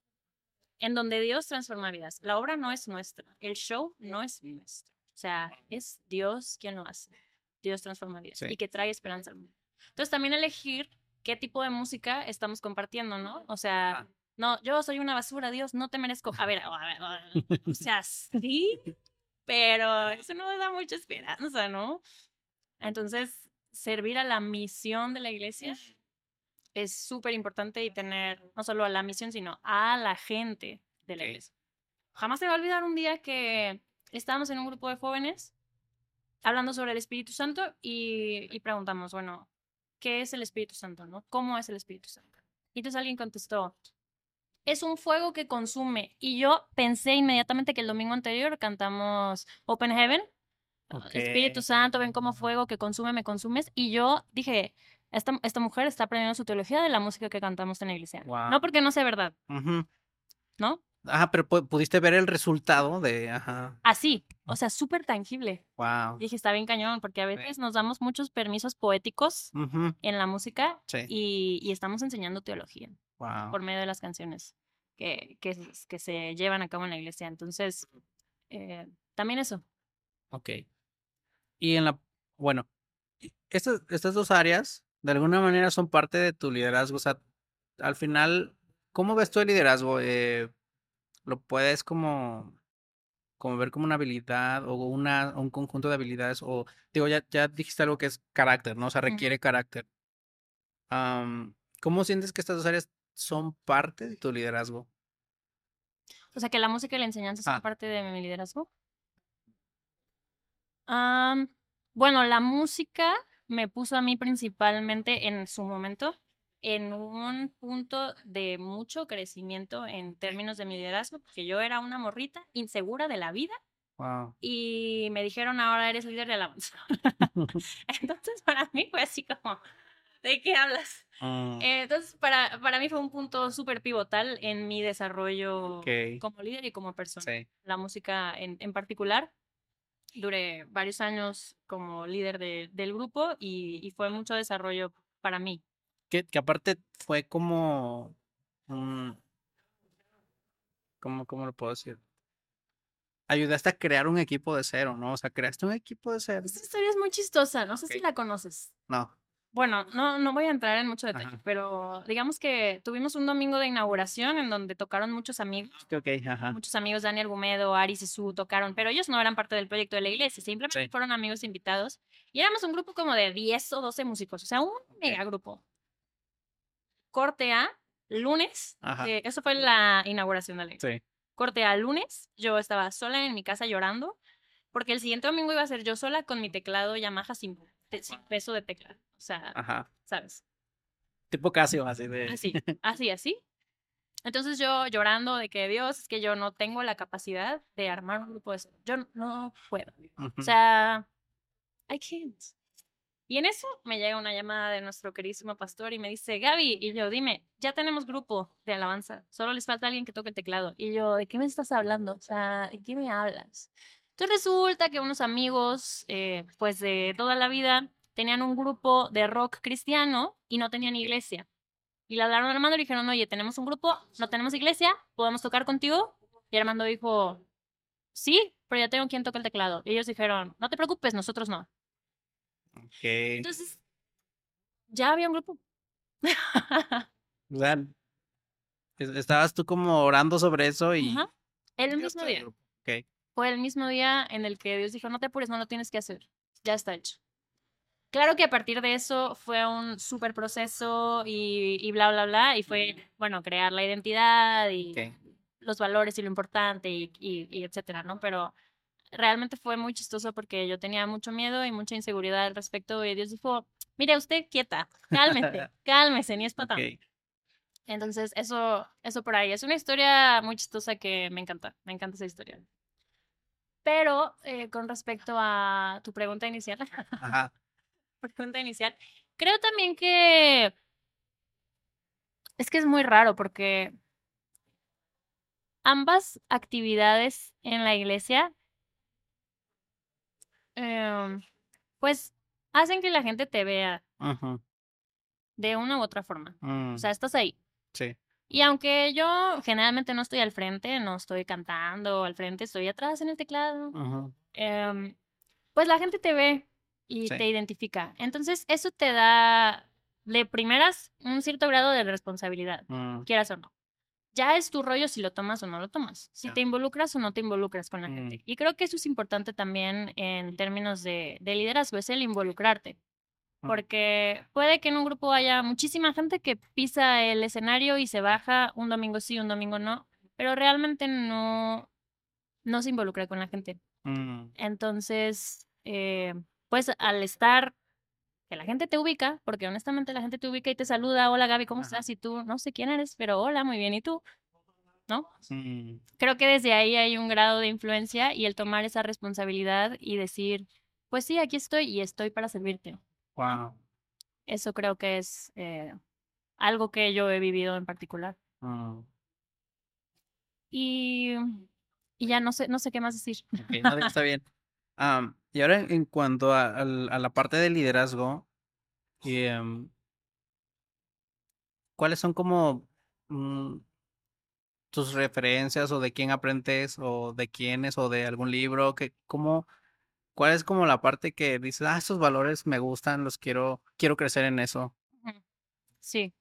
en donde Dios transforma vidas. La obra no es nuestra, el show no es nuestro. O sea, es Dios quien lo hace. Dios transforma vidas Sí. y que trae esperanza al mundo. Entonces, también elegir qué tipo de música estamos compartiendo, ¿no? O sea, no, yo soy una basura, Dios, no te merezco. A ver, a ver, a ver, o sea, sí, pero eso no da mucha esperanza, ¿no? Entonces, servir a la misión de la iglesia es súper importante y tener no solo a la misión, sino a la gente de la Ok. iglesia. Jamás se me va a olvidar un día que estábamos en un grupo de jóvenes hablando sobre el Espíritu Santo y, y preguntamos, bueno, ¿qué es el Espíritu Santo, no? ¿Cómo es el Espíritu Santo? Y entonces alguien contestó, es un fuego que consume. Y yo pensé inmediatamente que el domingo anterior cantamos Open Heaven, Ok. Espíritu Santo, ven como fuego que consume, me consumes. Y yo dije, esta, esta mujer está aprendiendo su teología de la música que cantamos en la iglesia. Wow. No porque no sea verdad, Ujú. ¿no? Ajá, pero pu- pudiste ver el resultado de, ajá. Así, o sea, súper tangible. Wow. Y dije, está bien cañón, porque a veces nos damos muchos permisos poéticos Ujú. en la música Sí. y, y estamos enseñando teología Wow. por medio de las canciones que, que, que se llevan a cabo en la iglesia. Entonces, eh, también eso. Ok. Y en la, bueno, y estas, estas dos áreas de alguna manera son parte de tu liderazgo. O sea, al final, ¿cómo ves tú el liderazgo? Eh, ¿lo puedes como, como ver como una habilidad o una, un conjunto de habilidades? O digo, ya, ya dijiste algo que es carácter, ¿no? O sea, Ujú. requiere carácter. Am, ¿cómo sientes que estas dos áreas son parte de tu liderazgo? O sea, que la música y la enseñanza son Ah, parte de mi liderazgo. Am, bueno, la música me puso a mí principalmente en su momento en un punto de mucho crecimiento en términos de mi liderazgo, porque yo era una morrita insegura de la vida wow. y me dijeron ahora eres líder de alabanza. Entonces para mí fue así como, ¿de qué hablas? Mm, Eh, Entonces para, para mí fue un punto súper pivotal en mi desarrollo ok, como líder y como persona. sí. La música en, en particular. Duré varios años como líder de- del grupo y, y fue mucho desarrollo para mí. Que, que aparte fue como, mm, ¿cómo, cómo lo puedo decir? Ayudaste a crear un equipo de cero, ¿no? O sea, creaste un equipo de cero. Esta historia es muy chistosa, no sé Ok. si la conoces. No. Bueno, no, no voy a entrar en mucho detalle, Ajá. pero digamos que tuvimos un domingo de inauguración en donde tocaron muchos amigos, Ok, ok, ajá. muchos amigos, Dani Argumedo, Ari Sisu, tocaron, pero ellos no eran parte del proyecto de la iglesia, simplemente Sí. fueron amigos invitados y éramos un grupo como de diez o doce músicos, o sea, un mega grupo. Corte A, lunes, Ajá. eh, eso fue la inauguración de la iglesia. Sí. Corte A, lunes, yo estaba sola en mi casa llorando porque el siguiente domingo iba a ser yo sola con mi teclado Yamaha sin, te- sin peso de tecla, o sea, Ajá. ¿sabes? Tipo Casio, así de. Así, así, así. Entonces yo llorando de que Dios, es que yo no tengo la capacidad de armar un grupo de eso. Yo no- no puedo. O Ujú. sea, I can't. Y en eso me llega una llamada de nuestro queridísimo pastor y me dice, Gaby, y yo, dime, ya tenemos grupo de alabanza, solo les falta alguien que toque el teclado. Y yo, ¿de qué me estás hablando? O sea, ¿de qué me hablas? Entonces resulta que unos amigos, eh, pues de toda la vida, tenían un grupo de rock cristiano y no tenían iglesia. Y le hablaron a Armando y le dijeron, oye, tenemos un grupo, no tenemos iglesia, ¿podemos tocar contigo? Y Armando dijo, sí, pero ya tengo quien toca el teclado. Y ellos dijeron, no te preocupes, nosotros no. Ok. Entonces, ya había un grupo. O sea, es- estabas tú como orando sobre eso y. Ajá. El Ya mismo está el día. grupo. Ok. Fue el mismo día en el que Dios dijo, no te apures, no lo tienes que hacer. Ya está hecho. Claro que a partir de eso fue un súper proceso y, y bla, bla, bla. Y fue, bueno, crear la identidad y Ok. los valores y lo importante y, y, y etcétera, ¿no? Pero realmente fue muy chistoso porque yo tenía mucho miedo y mucha inseguridad al respecto y Dios dijo, mire usted quieta, cálmese, cálmese, ni es para tanto. Ok. Entonces, eso, eso por ahí. Es una historia muy chistosa que me encanta, me encanta esa historia. Pero eh, con respecto a tu pregunta inicial, Ajá. pregunta inicial, creo también que es que es muy raro porque ambas actividades en la iglesia, em, pues hacen que la gente te vea Ujú. de una u otra forma. O Mm, sea, estás ahí. sí. Y aunque yo generalmente no estoy al frente, no estoy cantando al frente, estoy atrás en el teclado, Ujú. em, pues la gente te ve y Sí. te identifica. Entonces, eso te da de primeras un cierto grado de responsabilidad, Mm, quieras o no. Ya es tu rollo si lo tomas o no lo tomas, si ya. te involucras o no te involucras con la Mm, gente. Y creo que eso es importante también en términos de, de liderazgo, es el involucrarte. mm, Porque puede que en un grupo haya muchísima gente que pisa el escenario y se baja un domingo sí, un domingo no, pero realmente no, no se involucra con la gente. mm, Entonces, eh, pues al estar, que la gente te ubica, porque honestamente la gente te ubica y te saluda, hola Gaby, ¿cómo ajá. estás? Y tú, no sé quién eres, pero hola, muy bien, ¿y tú? ¿No? Mm, Creo que desde ahí hay un grado de influencia y el tomar esa responsabilidad y decir, pues sí, aquí estoy y estoy para servirte. wow. Eso creo que es eh, algo que yo he vivido en particular. Mm, Y, y ya no sé, no sé qué más decir. ok, no, está bien. Am, y ahora en, en cuanto a, al- a la parte de liderazgo, y, em, ¿cuáles son como mm, tus referencias o de quién aprendes o de quiénes o de algún libro? Que, cómo, ¿cuál es como la parte que dices, ah, estos valores me gustan, los quiero, quiero crecer en eso? Ujú. Sí,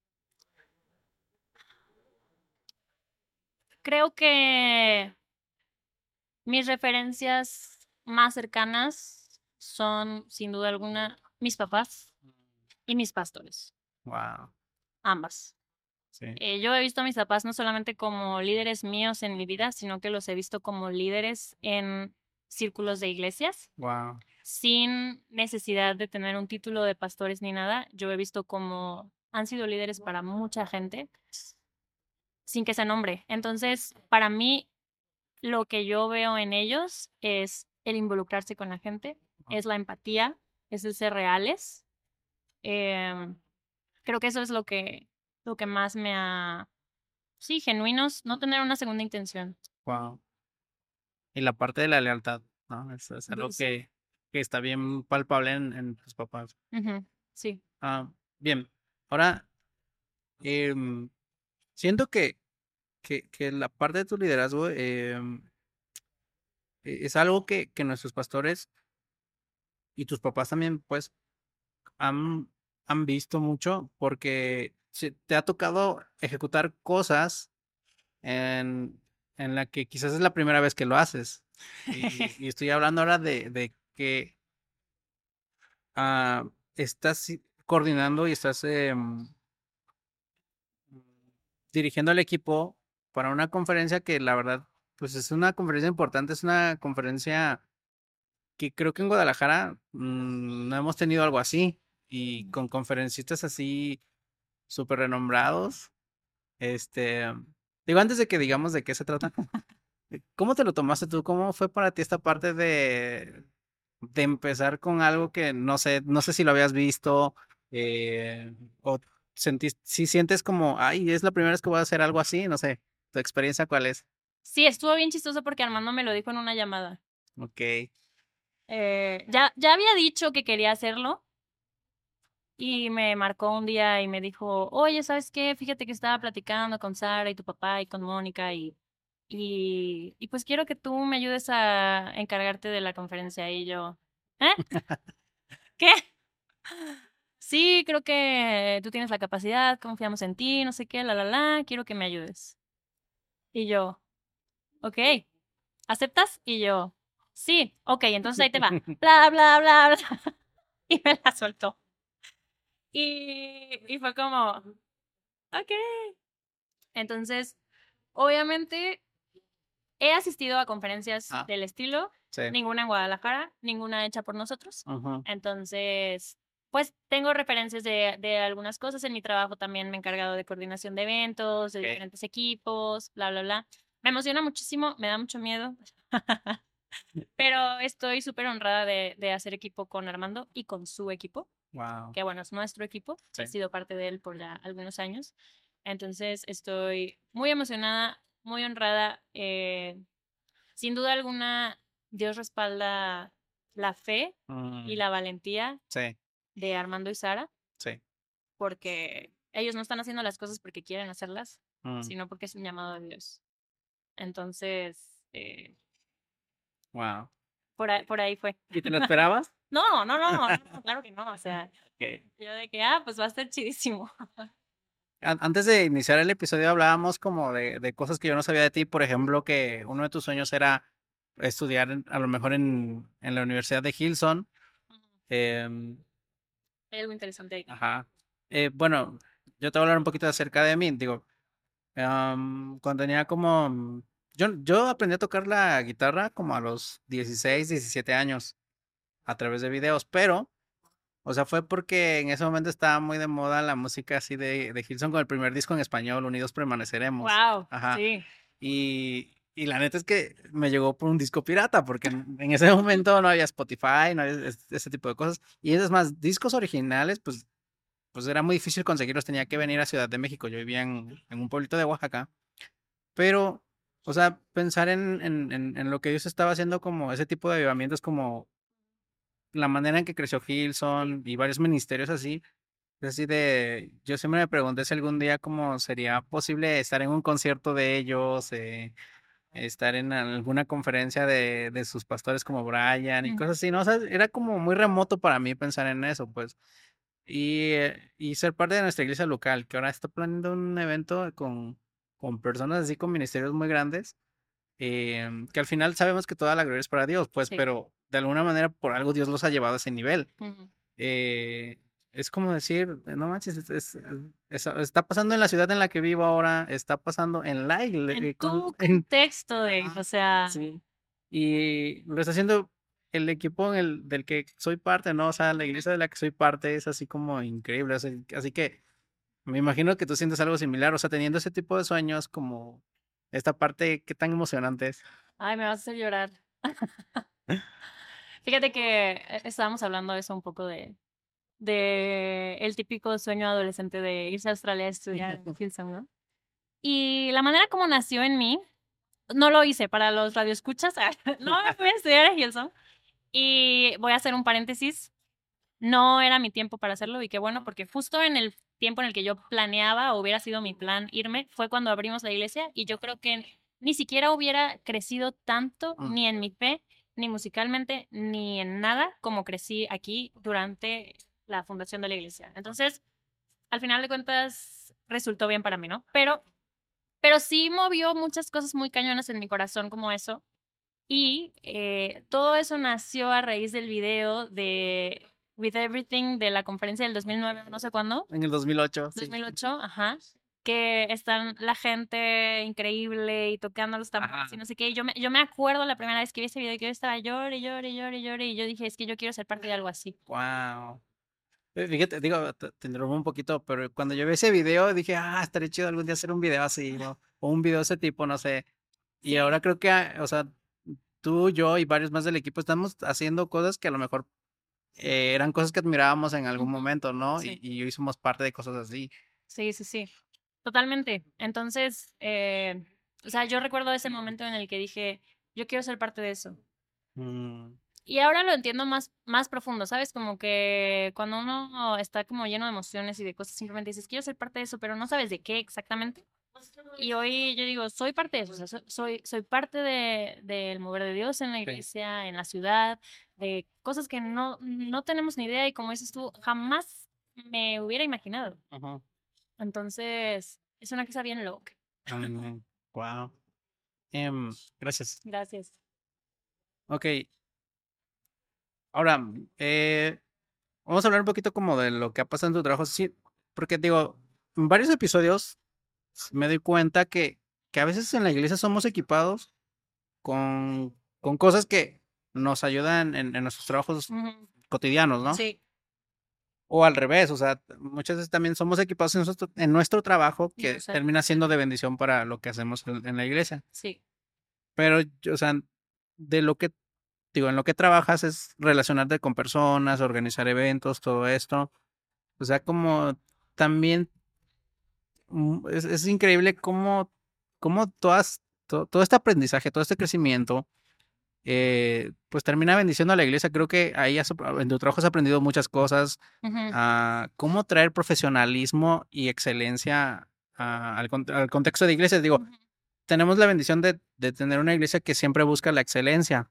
creo que mis referencias más cercanas son, sin duda alguna, mis papás y mis pastores, Wow, ambas. sí, Eh, yo he visto a mis papás no solamente como líderes míos en mi vida, sino que los he visto como líderes en círculos de iglesias, wow. sin necesidad de tener un título de pastores ni nada. Yo he visto como han sido líderes para mucha gente sin que se nombre. Entonces, para mí, lo que yo veo en ellos es el involucrarse con la gente, es la empatía, es el ser reales. Em, Creo que eso es lo que, lo que más me ha, sí, genuinos, no tener una segunda intención. Wow. Y la parte de la lealtad, ¿no? Es, es algo Pues, que, que está bien palpable en, en tus papás. ujú, sí. Ah, bien. Ahora, em, siento que, que, que la parte de tu liderazgo em, e- es algo que, que nuestros pastores y tus papás también, pues, han han visto mucho porque se- te ha tocado ejecutar cosas en, en la que quizás es la primera vez que lo haces. Y, y estoy hablando ahora de, de que ah, estás i- coordinando y estás em, dirigiendo al equipo para una conferencia que la verdad, pues es una conferencia importante, es una conferencia que creo que en Guadalajara mm, no hemos tenido algo así y con conferencistas así súper renombrados. Este, digo, antes de que digamos de qué se trata, ¿cómo te lo tomaste tú? ¿Cómo fue para ti esta parte de, de empezar con algo que no sé, no sé si lo habías visto eh, o sentís, si sientes como, ay, es la primera vez que voy a hacer algo así, no sé, ¿tu experiencia cuál es? Sí, estuvo bien chistoso porque Armando me lo dijo en una llamada. Ok. Eh, ya, ya había dicho que quería hacerlo y me marcó un día y me dijo, oye, ¿sabes qué? Fíjate que estaba platicando con Sara y tu papá y con Mónica y, y, y pues quiero que tú me ayudes a encargarte de la conferencia. Y yo, ¿eh? ¿Qué? Sí, creo que tú tienes la capacidad, confiamos en ti, no sé qué, la, la, la, quiero que me ayudes. Y yo, ok, ¿aceptas? Y yo, sí, ok, entonces ahí te va. Bla, bla, bla, bla. Y me la soltó. Y, y fue como, ok. Entonces, obviamente, he asistido a conferencias Ah, del estilo, sí. ninguna en Guadalajara, ninguna hecha por nosotros. Ujú. Entonces, pues tengo referencias de, de algunas cosas. En mi trabajo también me he encargado de coordinación de eventos, de Ok. diferentes equipos, bla, bla, bla. Me emociona muchísimo, me da mucho miedo, pero estoy súper honrada de, de hacer equipo con Armando y con su equipo, Wow. que bueno, es nuestro equipo. Sí. He sido parte de él por ya algunos años. Entonces, estoy muy emocionada, muy honrada. eh, sin duda alguna, Dios respalda la fe y Mm, la valentía sí, de Armando y Sara, sí. porque ellos no están haciendo las cosas porque quieren hacerlas, Mm, sino porque es un llamado de Dios. Entonces, eh, wow. por ahí, por ahí fue. ¿Y te lo esperabas? No, no, no, no, no, claro que no. O sea, Ok. yo de que, ah, pues va a estar chidísimo. An- Antes de iniciar el episodio hablábamos como de, de cosas que yo no sabía de ti, por ejemplo, que uno de tus sueños era estudiar en- a lo mejor en, en la Universidad de Hilson. Em, Hay algo interesante ahí. ajá. Eh, bueno, yo te voy a hablar un poquito acerca de mí. Digo, em, cuando tenía como... mm, Yo, yo aprendí a tocar la guitarra como a los dieciséis diecisiete años a través de videos, pero... O sea, fue porque en ese momento estaba muy de moda la música así de, de Hilson con el primer disco en español, Unidos Permaneceremos. Wow, Ajá. sí. Y, y la neta es que me llegó por un disco pirata, porque en, en ese momento no había Spotify, no había es- ese tipo de cosas. Y es más, discos originales, pues, pues era muy difícil conseguirlos, tenía que venir a Ciudad de México. Yo vivía en, en un pueblito de Oaxaca. Pero, o sea, pensar en, en, en, en lo que Dios estaba haciendo como ese tipo de avivamientos, como la manera en que creció Hillsong y varios ministerios así, es así de, yo siempre me pregunté si algún día como sería posible estar en un concierto de ellos, eh, estar en alguna conferencia de, de sus pastores como Brian y Mm, cosas así, ¿no? O sea, era como muy remoto para mí pensar en eso, pues. Y, eh, y ser parte de nuestra iglesia local, que ahora está planeando un evento con, con personas así con ministerios muy grandes, em, que al final sabemos que toda la gloria es para Dios, pues, sí. pero de alguna manera por algo Dios los ha llevado a ese nivel. Ujú. Eh, es como decir, no manches, es- es- es- está pasando en la ciudad en la que vivo ahora, está pasando en la En iglesia, tu contexto de, o sea, sí, y lo está haciendo el equipo en el, del que soy parte, ¿no? O sea, la iglesia de la que soy parte es así como increíble, o sea, así que me imagino que tú sientes algo similar, o sea, teniendo ese tipo de sueños como esta parte, qué tan emocionante es. ay, me vas a hacer llorar. Fíjate que eh, estábamos hablando de eso un poco de, de el típico sueño adolescente de irse a Australia a estudiar en Hillsong, ¿no? Y la manera como nació en mí, no lo hice para los radioescuchas, no me fui a estudiar a Hillsong. Y voy a hacer un paréntesis, no era mi tiempo para hacerlo y qué bueno, porque justo en el tiempo en el que yo planeaba o hubiera sido mi plan irme, fue cuando abrimos la iglesia y yo creo que ni siquiera hubiera crecido tanto Mm, ni en mi fe, ni musicalmente, ni en nada como crecí aquí durante la fundación de la iglesia. Entonces, al final de cuentas, resultó bien para mí, ¿no? Pero, pero sí movió muchas cosas muy cañonas en mi corazón como eso. Y eh, todo eso nació a raíz del video de With Everything de la conferencia del dos mil nueve, no sé cuándo. En el dos mil ocho, sí. dos mil ocho, ajá. Que están la gente increíble y tocando los tambores Ajá. y no sé qué. Y yo me, yo me acuerdo la primera vez que vi ese video que yo estaba llore, llore, llore, llore. Y yo dije, es que yo quiero ser parte de algo así. Wow. Eh, Fíjate, digo, te, te interrumpo un poquito, pero cuando yo vi ese video dije, ah, estaría chido algún día hacer un video así, ¿no? O un video de ese tipo, no sé. Y Sí. ahora creo que, ah, o sea, tú, yo y varios más del equipo estamos haciendo cosas que a lo mejor eh, eran cosas que admirábamos en algún Ujú. momento, ¿no? Sí. Y, y hoy somos parte de cosas así. Sí, sí, sí. Totalmente. Entonces, eh, o sea, yo recuerdo ese momento en el que dije, yo quiero ser parte de eso. Mm, Y ahora lo entiendo más, más profundo, ¿sabes? Como que cuando uno está como lleno de emociones y de cosas, simplemente dices, quiero ser parte de eso, pero no sabes de qué exactamente. Y hoy yo digo, soy parte de eso, o sea, so- soy, soy parte de, del mover de Dios en la sí. iglesia, en la ciudad, de cosas que no, no tenemos ni idea y como dices tú, jamás me hubiera imaginado. Ajá. Entonces, es una cosa bien loca. Mm, wow. Em, gracias. Gracias. Ok, ahora, eh, vamos a hablar un poquito como de lo que ha pasado en tu trabajo. Sí, porque digo, en varios episodios me doy cuenta que, que a veces en la iglesia somos equipados con, con cosas que nos ayudan en, en nuestros trabajos Ujú. cotidianos, ¿no? Sí, O al revés, o sea, muchas veces también somos equipados en nuestro, en nuestro trabajo y que no sé, termina siendo de bendición para lo que hacemos en, en la iglesia. sí. Pero, yo, o sea, de lo que, digo, en lo que trabajas es relacionarte con personas, organizar eventos, todo esto. O sea, como también mm, es, es increíble cómo, cómo todas, to- todo este aprendizaje, todo este crecimiento, eh, pues termina bendiciendo a la iglesia. Creo que ahí has, ap- en tu trabajo has aprendido muchas cosas, Ujú, a cómo traer profesionalismo y excelencia a- al, con- al contexto de iglesia. Digo, ujú. tenemos la bendición de, de tener una iglesia que siempre busca la excelencia,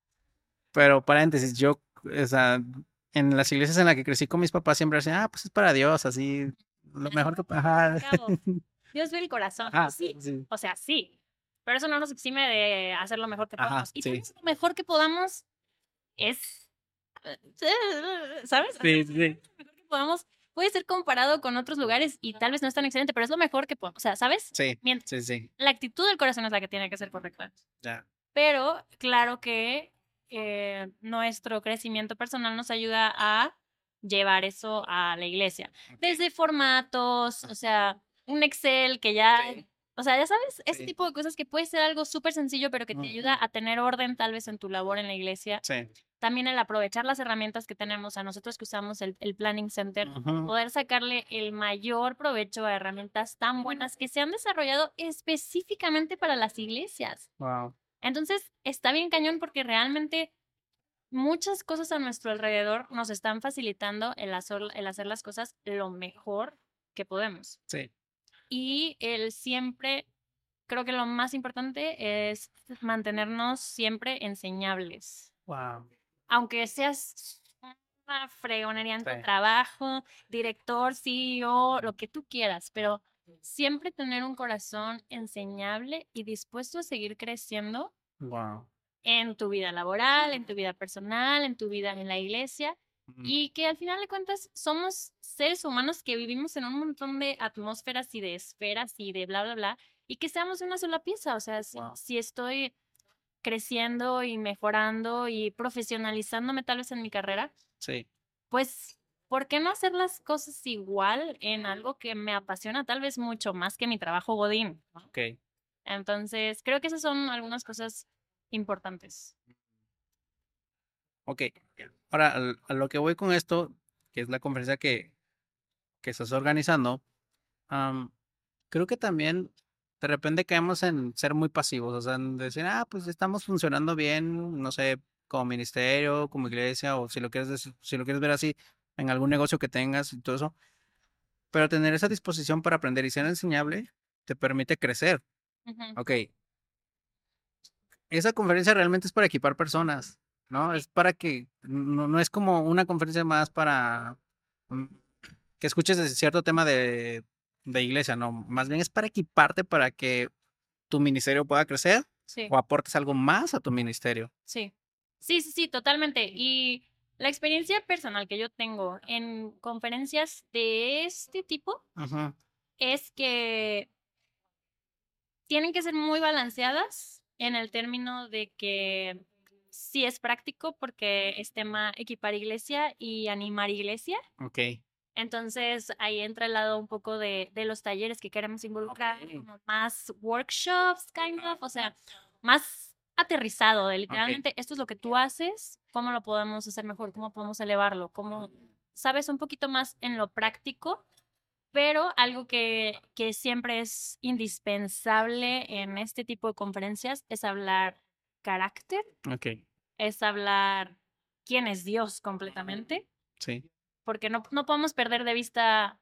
pero paréntesis, yo, o sea, en las iglesias en las que crecí con mis papás siempre decían, ah, pues es para Dios, así, lo mejor que... Ajá. Cabo. Dios ve el corazón. Ajá, Sí, sí. o sea, sí. Pero eso no nos exime de hacer lo mejor que Ajá, podamos. Y tal sí. vez lo mejor que podamos es, ¿sabes? Hacer Sí, lo sí, mejor que podamos puede ser comparado con otros lugares y tal vez no es tan excelente, pero es lo mejor que podemos. O sea, ¿sabes? sí, Mient- sí, sí, La actitud del corazón es la que tiene que ser correcta. ya. Pero claro que eh, nuestro crecimiento personal nos ayuda a llevar eso a la iglesia. Desde formatos, o sea, un Excel que ya, Sí, o sea, ya sabes, ese sí, tipo de cosas que puede ser algo súper sencillo, pero que te ujú, ayuda a tener orden tal vez en tu labor en la iglesia. sí, También el aprovechar las herramientas que tenemos a nosotros que usamos el, el Planning Center, ujú, poder sacarle el mayor provecho a herramientas tan buenas que se han desarrollado específicamente para las iglesias. wow, Entonces, está bien cañón porque realmente muchas cosas a nuestro alrededor nos están facilitando el hacer, el hacer las cosas lo mejor que podemos. sí, Y el siempre, creo que lo más importante es mantenernos siempre enseñables. wow, Aunque seas una fregonería en tu sí, trabajo, director, C E O, lo que tú quieras, pero siempre tener un corazón enseñable y dispuesto a seguir creciendo wow, en tu vida laboral, en tu vida personal, en tu vida en la iglesia, mm, y que al final de cuentas somos seres humanos que vivimos en un montón de atmósferas y de esferas y de bla, bla, bla, y que seamos una sola pieza. O sea, si, wow, si estoy creciendo y mejorando y profesionalizándome tal vez en mi carrera, sí, pues, ¿por qué no hacer las cosas igual en algo que me apasiona tal vez mucho más que mi trabajo godín, ¿no? ok, Entonces, creo que esas son algunas cosas importantes. ok. Ahora, al- a lo que voy con esto, que es la conferencia que, que estás organizando, am, creo que también de repente caemos en ser muy pasivos, o sea, en decir, ah, pues estamos funcionando bien, no sé, como ministerio, como iglesia, o si lo quieres decir- si lo quieres ver así, en algún negocio que tengas y todo eso, pero tener esa disposición para aprender y ser enseñable te permite crecer. Ujú. Ok, esa conferencia realmente es para equipar personas, ¿no? Sí. Es para que, no, no es como una conferencia más para mm, que escuches de cierto tema de, de iglesia, no, más bien es para equiparte para que tu ministerio pueda crecer Sí. o aportes algo más a tu ministerio. Sí, sí, sí, sí, totalmente. Y la experiencia personal que yo tengo en conferencias de este tipo Ujú, es que tienen que ser muy balanceadas en el término de que sí es práctico porque es tema equipar iglesia y animar iglesia. Ok. Entonces ahí entra el lado un poco de, de los talleres que queremos involucrar, Ok. como más workshops, kind of, o sea, más aterrizado de Ok. literalmente esto es lo que tú haces, cómo lo podemos hacer mejor, cómo podemos elevarlo, cómo, sabes, un poquito más en lo práctico, pero algo que, que siempre es indispensable en este tipo de conferencias es hablar carácter, Ok. es hablar quién es Dios completamente, Sí. porque no, no podemos perder de vista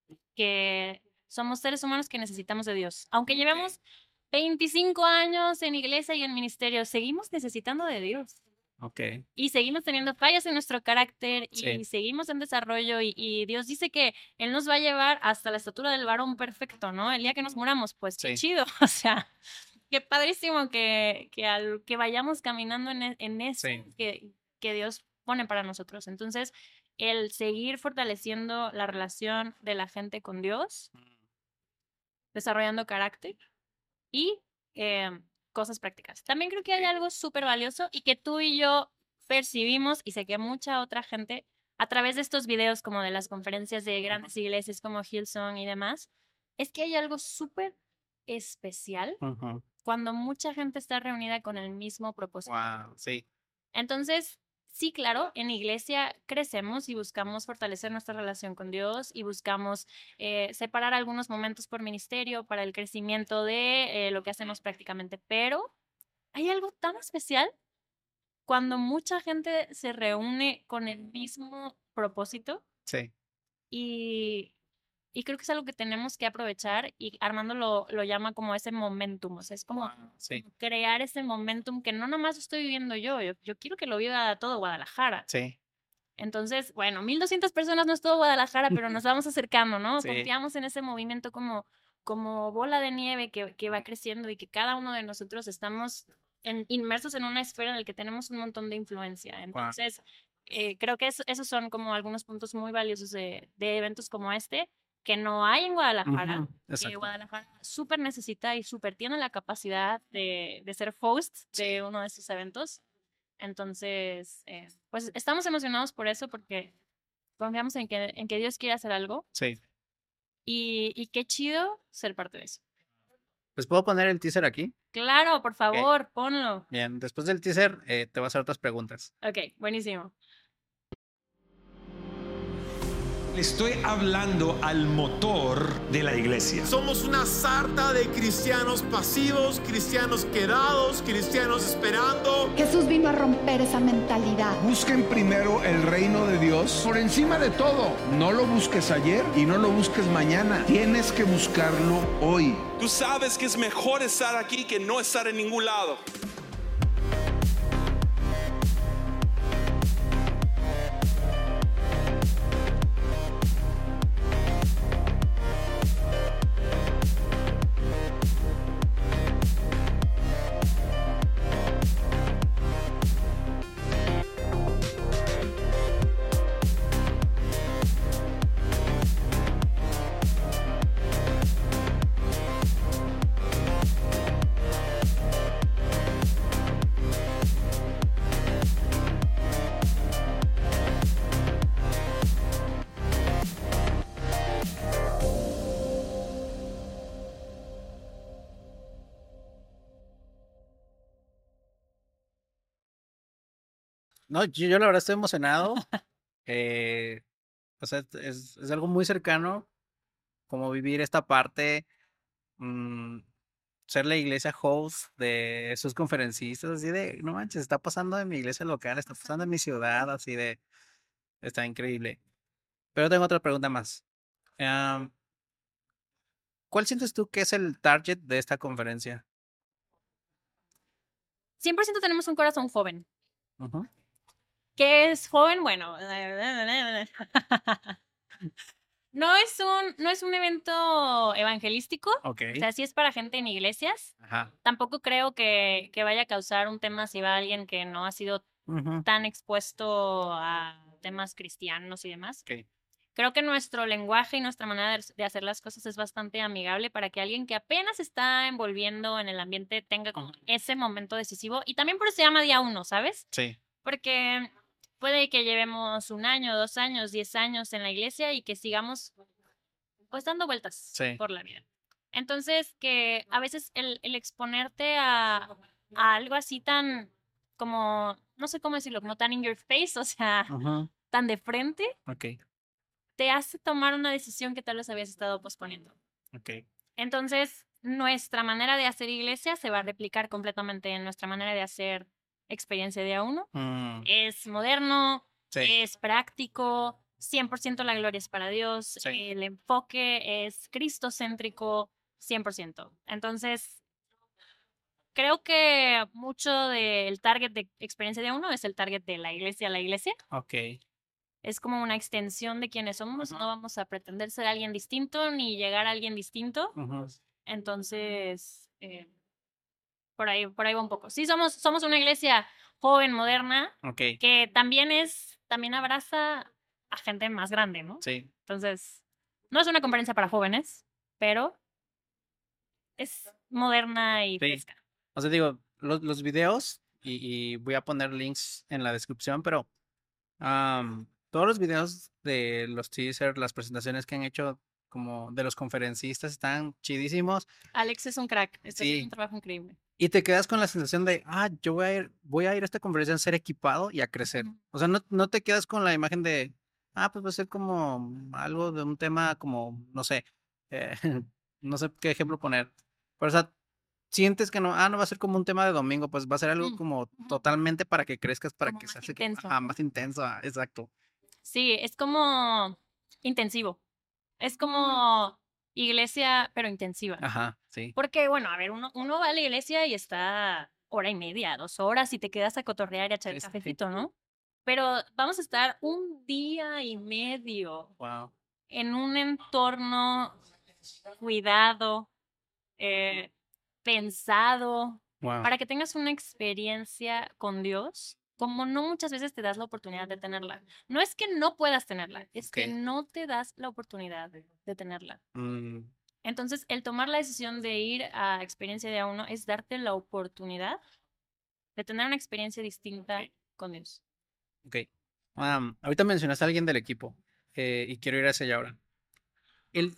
que somos seres humanos que necesitamos de Dios. Aunque llevemos veinticinco años en iglesia y en ministerio, seguimos necesitando de Dios. Ok. Y seguimos teniendo fallas en nuestro carácter y Sí. seguimos en desarrollo y, y Dios dice que Él nos va a llevar hasta la estatura del varón perfecto, ¿no? El día que nos muramos, pues qué Sí. chido, o sea, qué padrísimo que, que, al, que vayamos caminando en, e- en eso Sí. que, que Dios pone para nosotros. Entonces, el seguir fortaleciendo la relación de la gente con Dios, desarrollando carácter y eh, cosas prácticas. También creo que hay algo súper valioso y que tú y yo percibimos y sé que mucha otra gente a través de estos videos como de las conferencias de grandes iglesias como Hillsong y demás, es que hay algo súper especial Ujú. cuando mucha gente está reunida con el mismo propósito. Wow. Sí. Entonces, sí, claro, en iglesia crecemos y buscamos fortalecer nuestra relación con Dios y buscamos eh, separar algunos momentos por ministerio para el crecimiento de eh, lo que hacemos prácticamente, pero hay algo tan especial cuando mucha gente se reúne con el mismo propósito Sí. y, y creo que es algo que tenemos que aprovechar y Armando lo, lo llama como ese momentum, o sea, es como Sí. crear ese momentum que no nomás estoy viviendo yo, yo, yo quiero que lo viva todo Guadalajara. Sí. Entonces, bueno, mil doscientas personas no es todo Guadalajara, pero nos vamos acercando, ¿no? Sí. Confiamos en ese movimiento como, como bola de nieve que, que va creciendo y que cada uno de nosotros estamos en, inmersos en una esfera en la que tenemos un montón de influencia. Entonces, eh, creo que es- esos son como algunos puntos muy valiosos de, de eventos como este, que no hay en Guadalajara, Ujú, que exacto. Guadalajara súper necesita y súper tiene la capacidad de, de ser host de uno de esos eventos. Entonces, eh, pues estamos emocionados por eso, porque confiamos en que, en que Dios quiere hacer algo Sí. y, y qué chido ser parte de eso. ¿Les puedo poner el teaser aquí? Claro, por favor, ponlo. Bien, después del teaser eh, te voy a hacer otras preguntas. Ok, buenísimo. Le estoy hablando al motor de la iglesia. Somos una sarta de cristianos pasivos, cristianos quedados, cristianos esperando. Jesús vino a romper esa mentalidad. Busquen primero el reino de Dios por encima de todo. No lo busques ayer y no lo busques mañana. Tienes que buscarlo hoy. Tú sabes que es mejor estar aquí que no estar en ningún lado. No, yo, yo la verdad estoy emocionado. eh, o sea, es, es algo muy cercano, como vivir esta parte, mm, ser la iglesia host de esos conferencistas, así de, no manches, está pasando en mi iglesia local, está pasando en mi ciudad, así de, está increíble. Pero tengo otra pregunta más. Am, ¿cuál sientes tú que es el target de esta conferencia? cien por ciento tenemos un corazón joven. Ujú. ¿Qué es joven? Bueno, No es un, no es un evento evangelístico, Ok. o sea, sí es para gente en iglesias. Ajá. Tampoco creo que, que vaya a causar un tema si va alguien que no ha sido Ujú. tan expuesto a temas cristianos y demás. Ok. Creo que nuestro lenguaje y nuestra manera de, de hacer las cosas es bastante amigable para que alguien que apenas está envolviendo en el ambiente tenga como ese momento decisivo. Y también por eso se llama día uno, ¿sabes? Sí. Porque puede que llevemos un año, dos años, diez años en la iglesia y que sigamos pues dando vueltas Sí. por la vida. Entonces, que a veces el, el exponerte a, a algo así tan como, no sé cómo decirlo, como tan in your face, o sea, Ujú. tan de frente, Ok. te hace tomar una decisión que tal vez habías estado posponiendo. Ok. Entonces, nuestra manera de hacer iglesia se va a replicar completamente en nuestra manera de hacer experiencia de a uno. Mm, Es moderno, sí. es práctico, cien por ciento la gloria es para Dios, Sí. el enfoque es cristocéntrico, cien por ciento. Entonces, creo que mucho del target de experiencia de a uno es el target de la iglesia a la iglesia. Ok. Es como una extensión de quienes somos, Ujú. no vamos a pretender ser alguien distinto ni llegar a alguien distinto. Ujú. Entonces, eh, por ahí, por ahí va un poco. Sí, somos, somos una iglesia joven, moderna, Ok. que también es, también abraza a gente más grande, ¿no? Sí. Entonces, no es una conferencia para jóvenes, pero es moderna y Sí. fresca. O sea, digo, los, los videos, y, y voy a poner links en la descripción, pero am, todos los videos de los teasers, las presentaciones que han hecho como de los conferencistas están chidísimos. Alex es un crack, está haciendo un Sí. trabajo increíble. Y te quedas con la sensación de, ah, yo voy a ir, voy a ir a esta conferencia a ser equipado y a crecer. Ujú. O sea, no, no te quedas con la imagen de, ah, pues va a ser como algo de un tema como, no sé, eh, no sé qué ejemplo poner. Pero, o sea, sientes que no, ah, no va a ser como un tema de domingo, pues va a ser algo Mm, como ujú. totalmente para que crezcas, para Como que se más hace que, intenso. ajá, más intenso, ah, exacto. Sí, es como intensivo. Es como iglesia, pero intensiva. Ajá, sí. Porque, bueno, a ver, uno, uno va a la iglesia y está hora y media, dos horas y te quedas a cotorrear y a echar Sí, el sí, sí. cafecito, ¿no? Pero vamos a estar un día y medio Wow. en un entorno cuidado, eh, pensado, Wow. para que tengas una experiencia con Dios, como no muchas veces te das la oportunidad de tenerla. No es que no puedas tenerla, es que Ok. no te das la oportunidad de tenerla. Mm, Entonces, el tomar la decisión de ir a experiencia de a uno es darte la oportunidad de tener una experiencia distinta con Dios. ok. Am, ahorita mencionaste a alguien del equipo eh, y quiero ir hacia allá ahora. El,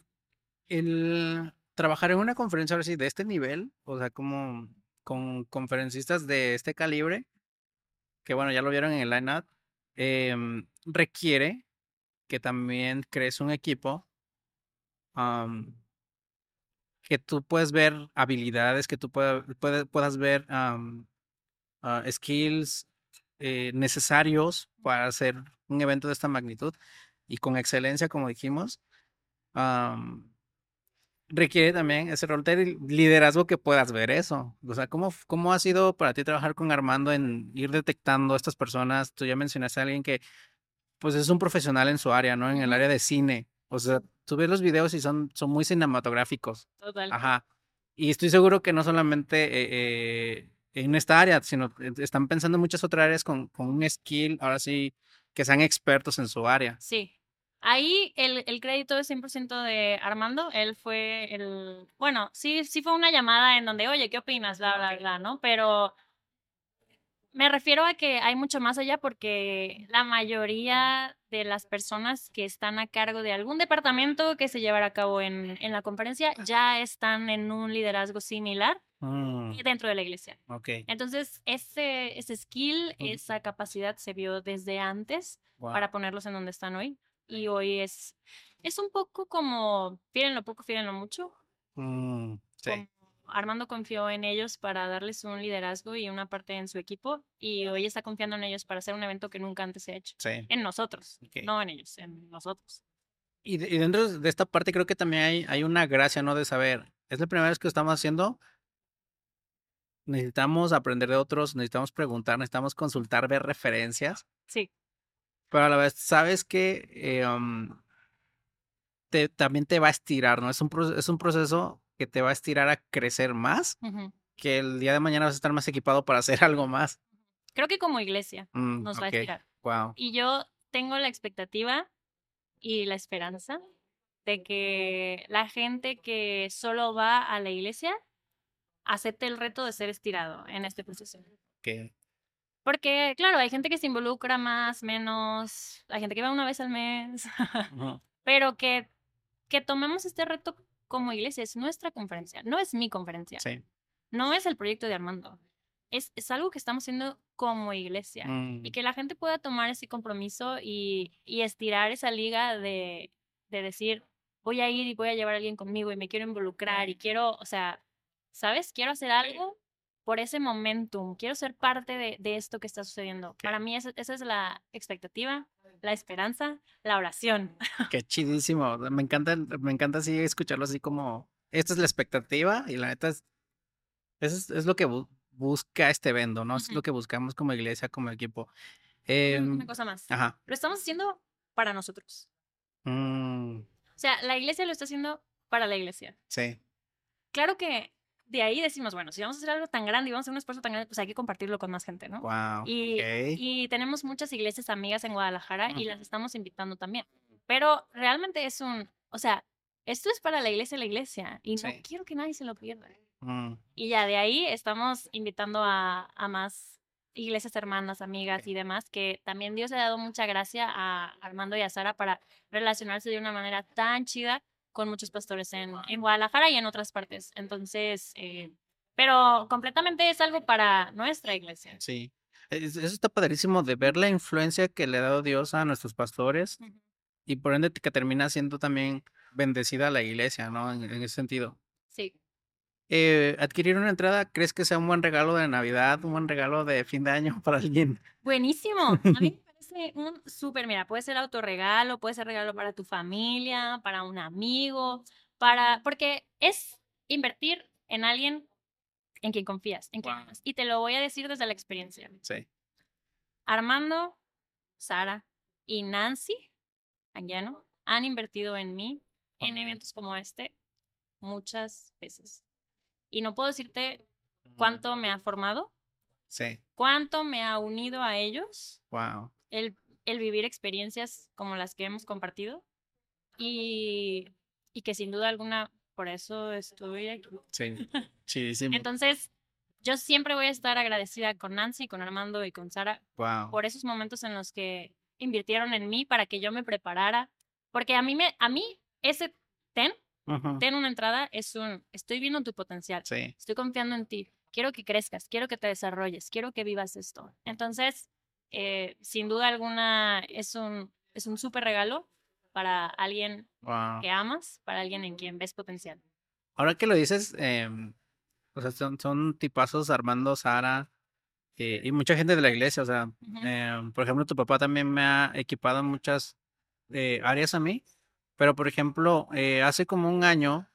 el trabajar en una conferencia ahora sí de este nivel, o sea, como con conferencistas de este calibre, que bueno, ya lo vieron en el line-up, em, requiere que también crees un equipo, am, que tú puedes ver habilidades, que tú pueda- puede- puedas ver am, ah, skills eh, necesarios para hacer un evento de esta magnitud y con excelencia, como dijimos. am, Requiere también ese rol de liderazgo que puedas ver eso. O sea, ¿cómo, f- cómo ha sido para ti trabajar con Armando en ir detectando a estas personas? Tú ya mencionaste a alguien que pues es un profesional en su área, ¿no? En el Ujú. área de cine. O sea, tú ves los videos y son, son muy cinematográficos. Total. Ajá. Y estoy seguro que no solamente eh, eh, en esta área, sino que están pensando en muchas otras áreas con, con un skill, ahora sí, que sean expertos en su área. Sí. Ahí el, el crédito es cien por ciento de Armando. Él fue el... Bueno, sí, sí fue una llamada en donde, oye, ¿qué opinas? Bla, bla, bla, ¿no? Pero me refiero a que hay mucho más allá porque la mayoría de las personas que están a cargo de algún departamento que se llevará a cabo en, en la conferencia ya están en un liderazgo similar Mm, dentro de la iglesia. ok. Entonces, ese, ese skill, Ujú. esa capacidad se vio desde antes Wow. para ponerlos en donde están hoy. Y hoy es, es un poco como, fírenlo poco, fírenlo mucho. Mm, sí, Como Armando confió en ellos para darles un liderazgo y una parte en su equipo. Y hoy está confiando en ellos para hacer un evento que nunca antes se ha hecho. sí. En nosotros, Ok. no en ellos, en nosotros. Y, de- y dentro de esta parte creo que también hay, hay una gracia, ¿no? De saber, es la primera vez que lo estamos haciendo, necesitamos aprender de otros, necesitamos preguntar, necesitamos consultar, ver referencias, Sí. pero a la vez sabes que eh, um, te, también te va a estirar, ¿no? Es un, pro- es un proceso que te va a estirar a crecer más, Ujú. que el día de mañana vas a estar más equipado para hacer algo más. Creo que como iglesia Mm, nos va a ok, estirar. wow. Y yo tengo la expectativa y la esperanza de que la gente que solo va a la iglesia acepte el reto de ser estirado en este proceso. Okay. Porque, claro, hay gente que se involucra más, menos, hay gente que va una vez al mes, Ujú. pero que, que tomemos este reto como iglesia. Es nuestra conferencia, no es mi conferencia, Sí. no es el proyecto de Armando. Es, es algo que estamos haciendo como iglesia. Mm, Y que la gente pueda tomar ese compromiso y, y estirar esa liga de, de decir, voy a ir y voy a llevar a alguien conmigo y me quiero involucrar y quiero, o sea, ¿sabes? Quiero hacer algo por ese momentum. Quiero ser parte de, de esto que está sucediendo. Para mí esa, esa es la expectativa, la esperanza, la oración. qué chidísimo. Me encanta, me encanta así escucharlo así como, esta es la expectativa y la neta es, eso es, es lo que bu- busca este evento, ¿no? Es Ujú. lo que buscamos como iglesia, como equipo. Mm, Em, Una cosa más. ajá. Lo estamos haciendo para nosotros. Mm, O sea, la iglesia lo está haciendo para la iglesia. sí. Claro que de ahí decimos, bueno, si vamos a hacer algo tan grande y vamos a hacer un esfuerzo tan grande, pues hay que compartirlo con más gente, ¿no? Wow. Y, Ok. y tenemos muchas iglesias amigas en Guadalajara y Ujú. las estamos invitando también. Pero realmente es un, o sea, esto es para la iglesia, la iglesia, y no Sí. quiero que nadie se lo pierda. Mm, Y ya de ahí estamos invitando a, a más iglesias hermanas, amigas ok. y demás, que también Dios le ha dado mucha gracia a Armando y a Sara para relacionarse de una manera tan chida con muchos pastores en, en Guadalajara y en otras partes. Entonces, eh, pero completamente es algo para nuestra iglesia. Sí. Es- Eso está padrísimo de ver la influencia que le ha dado Dios a nuestros pastores Ujú. y por ende que termina siendo también bendecida la iglesia, ¿no? En, en ese sentido. Sí. Eh, adquirir una entrada, ¿crees que sea un buen regalo de Navidad, un buen regalo de fin de año para alguien? Buenísimo. A mí me parece un súper, mira, puede ser autorregalo, puede ser regalo para tu familia, para un amigo, para, porque es invertir en alguien en quien confías, en quien Wow. amas. Y te lo voy a decir desde la experiencia. Sí. Armando, Sara y Nancy Anguiano han invertido en mí en eventos como este muchas veces. Y no puedo decirte cuánto me ha formado, Sí. cuánto me ha unido a ellos, Wow. el, el vivir experiencias como las que hemos compartido y, y que sin duda alguna por eso estoy aquí. Sí. Chidísimo. Entonces, yo siempre voy a estar agradecida con Nancy, con Armando y con Sara Wow. por esos momentos en los que invirtieron en mí para que yo me preparara. Porque a mí, me, a mí ese ten, Ujú. ten una entrada, es un, estoy viendo tu potencial, Sí. estoy confiando en ti, quiero que crezcas, quiero que te desarrolles, quiero que vivas esto. Entonces, eh, sin duda alguna, es un, es un súper regalo para alguien Wow. que amas, para alguien en quien ves potencial. Ahora que lo dices, em, o sea, son, son tipazos Armando, Sara eh, y mucha gente de la iglesia. O sea, Ujú. em, por ejemplo, tu papá también me ha equipado en muchas eh, áreas a mí. Pero, por ejemplo, eh, hace como un año,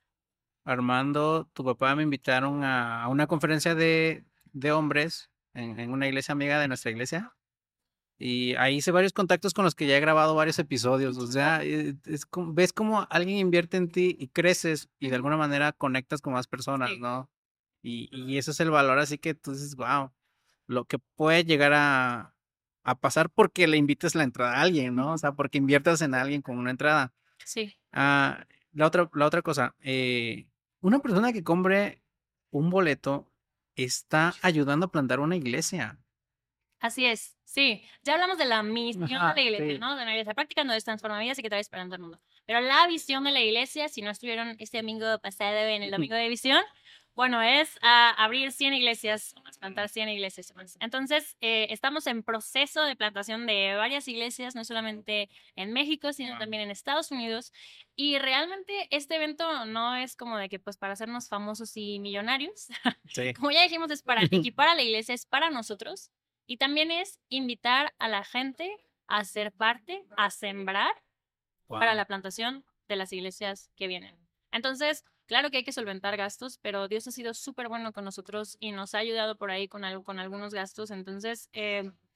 Armando, tu papá me invitaron a, a una conferencia de, de hombres en, en una iglesia amiga de nuestra iglesia. Y ahí hice varios contactos con los que ya he grabado varios episodios. O sea, eh, es como- ves cómo alguien invierte en ti y creces y de alguna manera conectas con más personas, Sí. ¿no? Y, y eso es el valor, así que tú dices, wow, lo que puede llegar a, a pasar porque le invites la entrada a alguien, ¿no? O sea, porque inviertas en alguien con una entrada. Sí. Ah, la otra, la otra cosa, eh, una persona que compre un boleto está ayudando a plantar una iglesia. Así es, sí. Ya hablamos de la misión Ajá, de la iglesia, sí. ¿no? De una iglesia practicando es transforma vidas y que trae esperanza al mundo. Pero la visión de la iglesia, si no estuvieron este domingo pasado en el domingo de visión, bueno, es ah, abrir cien iglesias, más, plantar cien iglesias más. Entonces, eh, estamos en proceso de plantación de varias iglesias, no solamente en México, sino también en Estados Unidos. Y realmente este evento no es como de que, pues, para hacernos famosos y millonarios. Sí. Como ya dijimos, es para equipar a la iglesia, es para nosotros. Y también es invitar a la gente a ser parte, a sembrar para Wow. la plantación de las iglesias que vienen. Entonces, claro que hay que solventar gastos, pero Dios ha sido súper bueno con nosotros y nos ha ayudado por ahí con, algo, con algunos gastos. Entonces, eh,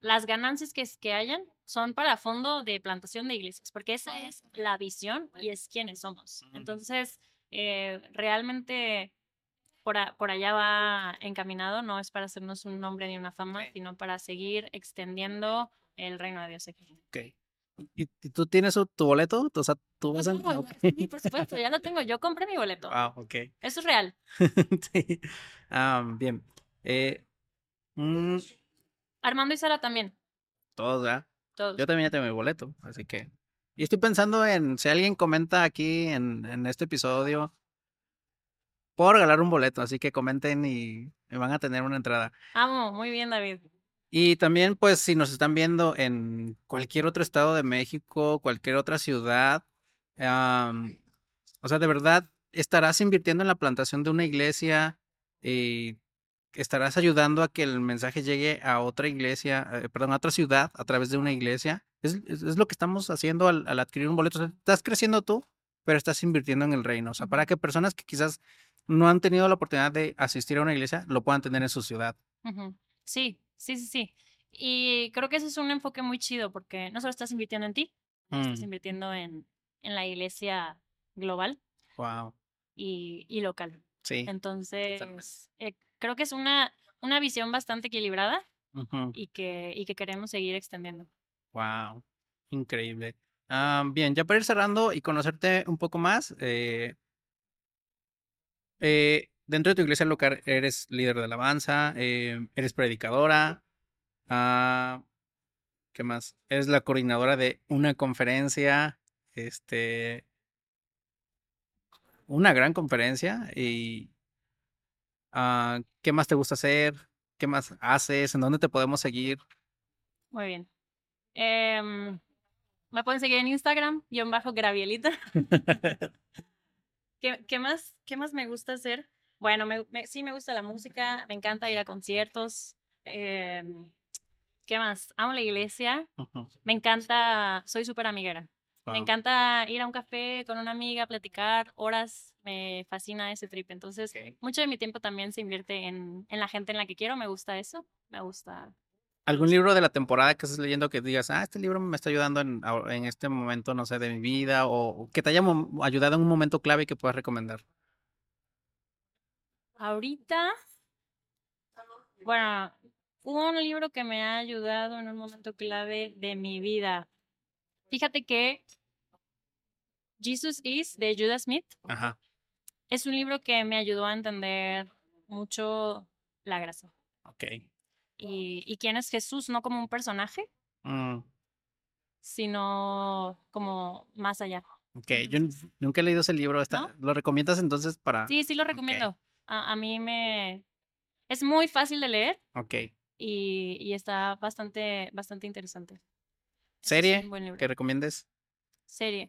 las ganancias que, que hayan son para fondo de plantación de iglesias, porque esa es la visión y es quienes somos. Entonces, eh, realmente por, a, por allá va encaminado, no es para hacernos un nombre ni una fama, okay. sino para seguir extendiendo el reino de Dios aquí. Okay. ¿Y, ¿Y tú tienes tu boleto? O sea, ¿tú vas a... No, okay. Sí, por supuesto, ya lo tengo. Yo compré mi boleto. Ah, ok. Eso es real. Sí. Um, bien. Eh, mm, Armando y Sara también. Todos, ¿verdad? Todos. Yo también ya tengo mi boleto, así que... Y estoy pensando en, si alguien comenta aquí en, en este episodio, puedo regalar un boleto, así que comenten y me van a tener una entrada. Amo, muy bien, David. Y también, pues, si nos están viendo en cualquier otro estado de México, cualquier otra ciudad, um, o sea, de verdad, estarás invirtiendo en la plantación de una iglesia y estarás ayudando a que el mensaje llegue a otra iglesia, eh, perdón, a otra ciudad a través de una iglesia. Es, es, es lo que estamos haciendo al, al adquirir un boleto. O sea, estás creciendo tú, pero estás invirtiendo en el reino. O sea, para que personas que quizás no han tenido la oportunidad de asistir a una iglesia, lo puedan tener en su ciudad. Uh-huh. Sí, sí, sí, sí. Y creo que ese es un enfoque muy chido porque no solo estás invirtiendo en ti, mm. estás invirtiendo en, en la iglesia global. Wow. Y, y local. Sí. Entonces, eh, creo que es una, una visión bastante equilibrada uh-huh. y, que, y que queremos seguir extendiendo. Wow, increíble. Um, bien, ya para ir cerrando y conocerte un poco más, eh, eh, dentro de tu iglesia local eres líder de alabanza, eh, eres predicadora, uh, ¿qué más? Eres la coordinadora de una conferencia, este, una gran conferencia y uh, ¿qué más te gusta hacer? ¿Qué más haces? ¿En dónde te podemos seguir? Muy bien. Eh, me pueden seguir en Instagram, guión bajo Gravielita. ¿Qué, qué, más, ¿Qué más me gusta hacer? Bueno, me, me, sí me gusta la música, me encanta ir a conciertos. Eh, ¿Qué más? Amo la iglesia. Uh-huh. Me encanta, soy súper amiguera. Wow. Me encanta ir a un café con una amiga, platicar horas. Me fascina ese trip. Entonces, okay. mucho de mi tiempo también se invierte en, en la gente en la que quiero. Me gusta eso. Me gusta. ¿Algún libro de la temporada que estés leyendo que digas, ah, este libro me está ayudando en, en este momento, no sé, de mi vida, o que te haya ayudado en un momento clave y que puedas recomendar? Ahorita, bueno, hubo un libro que me ha ayudado en un momento clave de mi vida. Fíjate que Jesus Is, de Judah Smith, Ajá. es un libro que me ayudó a entender mucho la gracia. Ok. Y, y quién es Jesús, no como un personaje, mm. sino como más allá. Ok, yo nunca he leído ese libro. ¿Está? ¿No? ¿Lo recomiendas entonces para...? Sí, sí lo recomiendo. Okay. A, a mí me... Es muy fácil de leer. Ok. Y, y está bastante, bastante interesante. ¿Serie es un que recomiendes? Serie.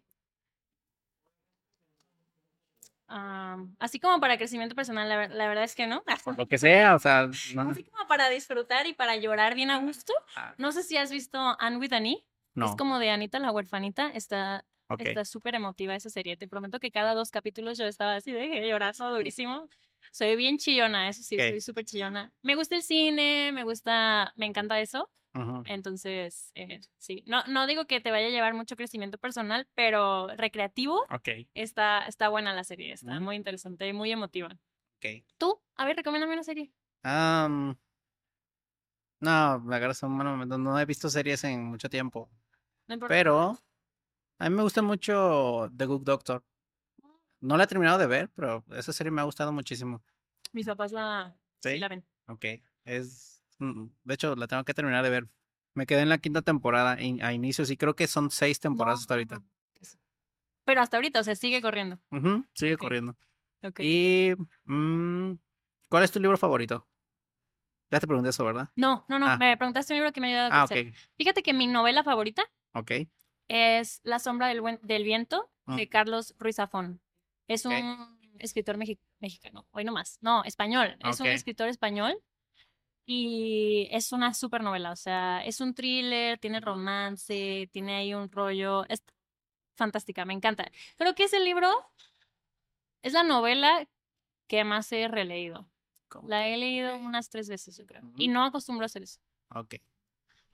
Um, así como para crecimiento personal, la, la verdad es que no. Por lo que sea, o sea... No. Así como para disfrutar y para llorar bien a gusto. No sé si has visto Anne with an E. No. Es como de Anita la huerfanita. Está okay. está súper emotiva esa serie. Te prometo que cada dos capítulos yo estaba así de llorando durísimo. Soy bien chillona, eso sí, okay. soy súper chillona. Me gusta el cine, me gusta, me encanta eso. Uh-huh. Entonces, eh, sí. No, no digo que te vaya a llevar mucho crecimiento personal, pero recreativo. Okay. Está, está buena la serie, está uh-huh. muy interesante y muy emotiva. Okay. ¿Tú? A ver, recomiéndame una serie. Um, no, me agarras un buen momento. No he visto series en mucho tiempo. No importa. Pero a mí me gusta mucho The Good Doctor. No la he terminado de ver, pero esa serie me ha gustado muchísimo. Mis papás la, ¿Sí? Sí la ven. Ok. Es... De hecho, la tengo que terminar de ver. Me quedé en la quinta temporada a inicios y creo que son seis temporadas no, hasta ahorita. Pero hasta ahorita, o sea, sigue corriendo. Uh-huh, sigue okay. corriendo. Okay. Y... Mmm, ¿cuál es tu libro favorito? Ya te pregunté eso, ¿verdad? No, no, no. Ah. Me preguntaste un libro que me ayudó a crecer. Ah, ok. Fíjate que mi novela favorita okay. es La sombra del, buen, del viento uh. de Carlos Ruiz Zafón. Es okay. un escritor mexi- mexicano. Hoy no más. No, español. Es okay. un escritor español. Y es una súper novela, o sea, es un thriller, tiene romance, tiene ahí un rollo, es fantástica, me encanta. Creo que ese libro es la novela que más he releído. La he leído unas tres veces, yo creo, uh-huh. y no acostumbro a hacer eso. Ok.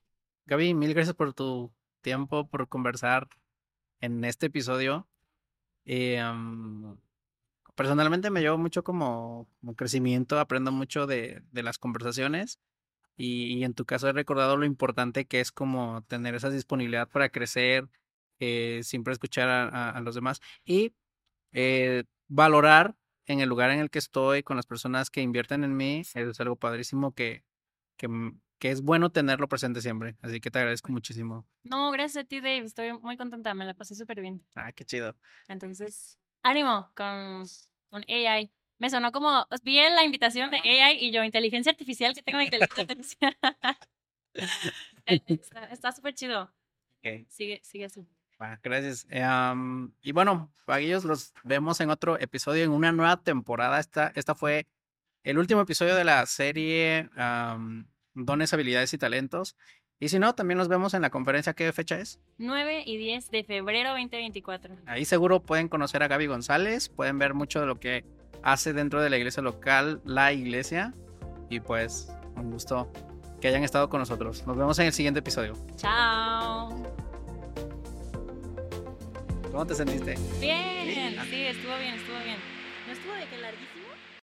Gaby, mil gracias por tu tiempo, por conversar en este episodio. Eh, um, personalmente me llevo mucho como, como crecimiento, aprendo mucho de, de las conversaciones y, y en tu caso he recordado lo importante que es como tener esa disponibilidad para crecer, eh, siempre escuchar a, a- a los demás y eh, valorar en el lugar en el que estoy con las personas que invierten en mí. Eso es algo padrísimo que, que, m- que es bueno tenerlo presente siempre. Así que te agradezco muchísimo. No, gracias a ti, Dave. Estoy muy contenta. Me la pasé súper bien. Ah, qué chido. Entonces, ánimo con, con A I. Me sonó como, os vi en la invitación de A I y yo, inteligencia artificial, que tengo una inteligencia artificial. Eh, Está está súper chido. Ok. Sigue, sigue así. Va, gracias. Eh, am, y bueno, para ellos los vemos en otro episodio, en una nueva temporada. Esta, esta fue el último episodio de la serie am, Dones, Habilidades y Talentos. Y si no, también nos vemos en la conferencia. ¿Qué fecha es? nueve y diez de febrero veinte veinticuatro. Ahí seguro pueden conocer a Gaby González, pueden ver mucho de lo que hace dentro de la iglesia local, la iglesia. Y pues, un gusto que hayan estado con nosotros. Nos vemos en el siguiente episodio. Chao. ¿Cómo te sentiste? Bien. Sí, estuvo bien, estuvo bien. ¿No estuvo de que larguísimo?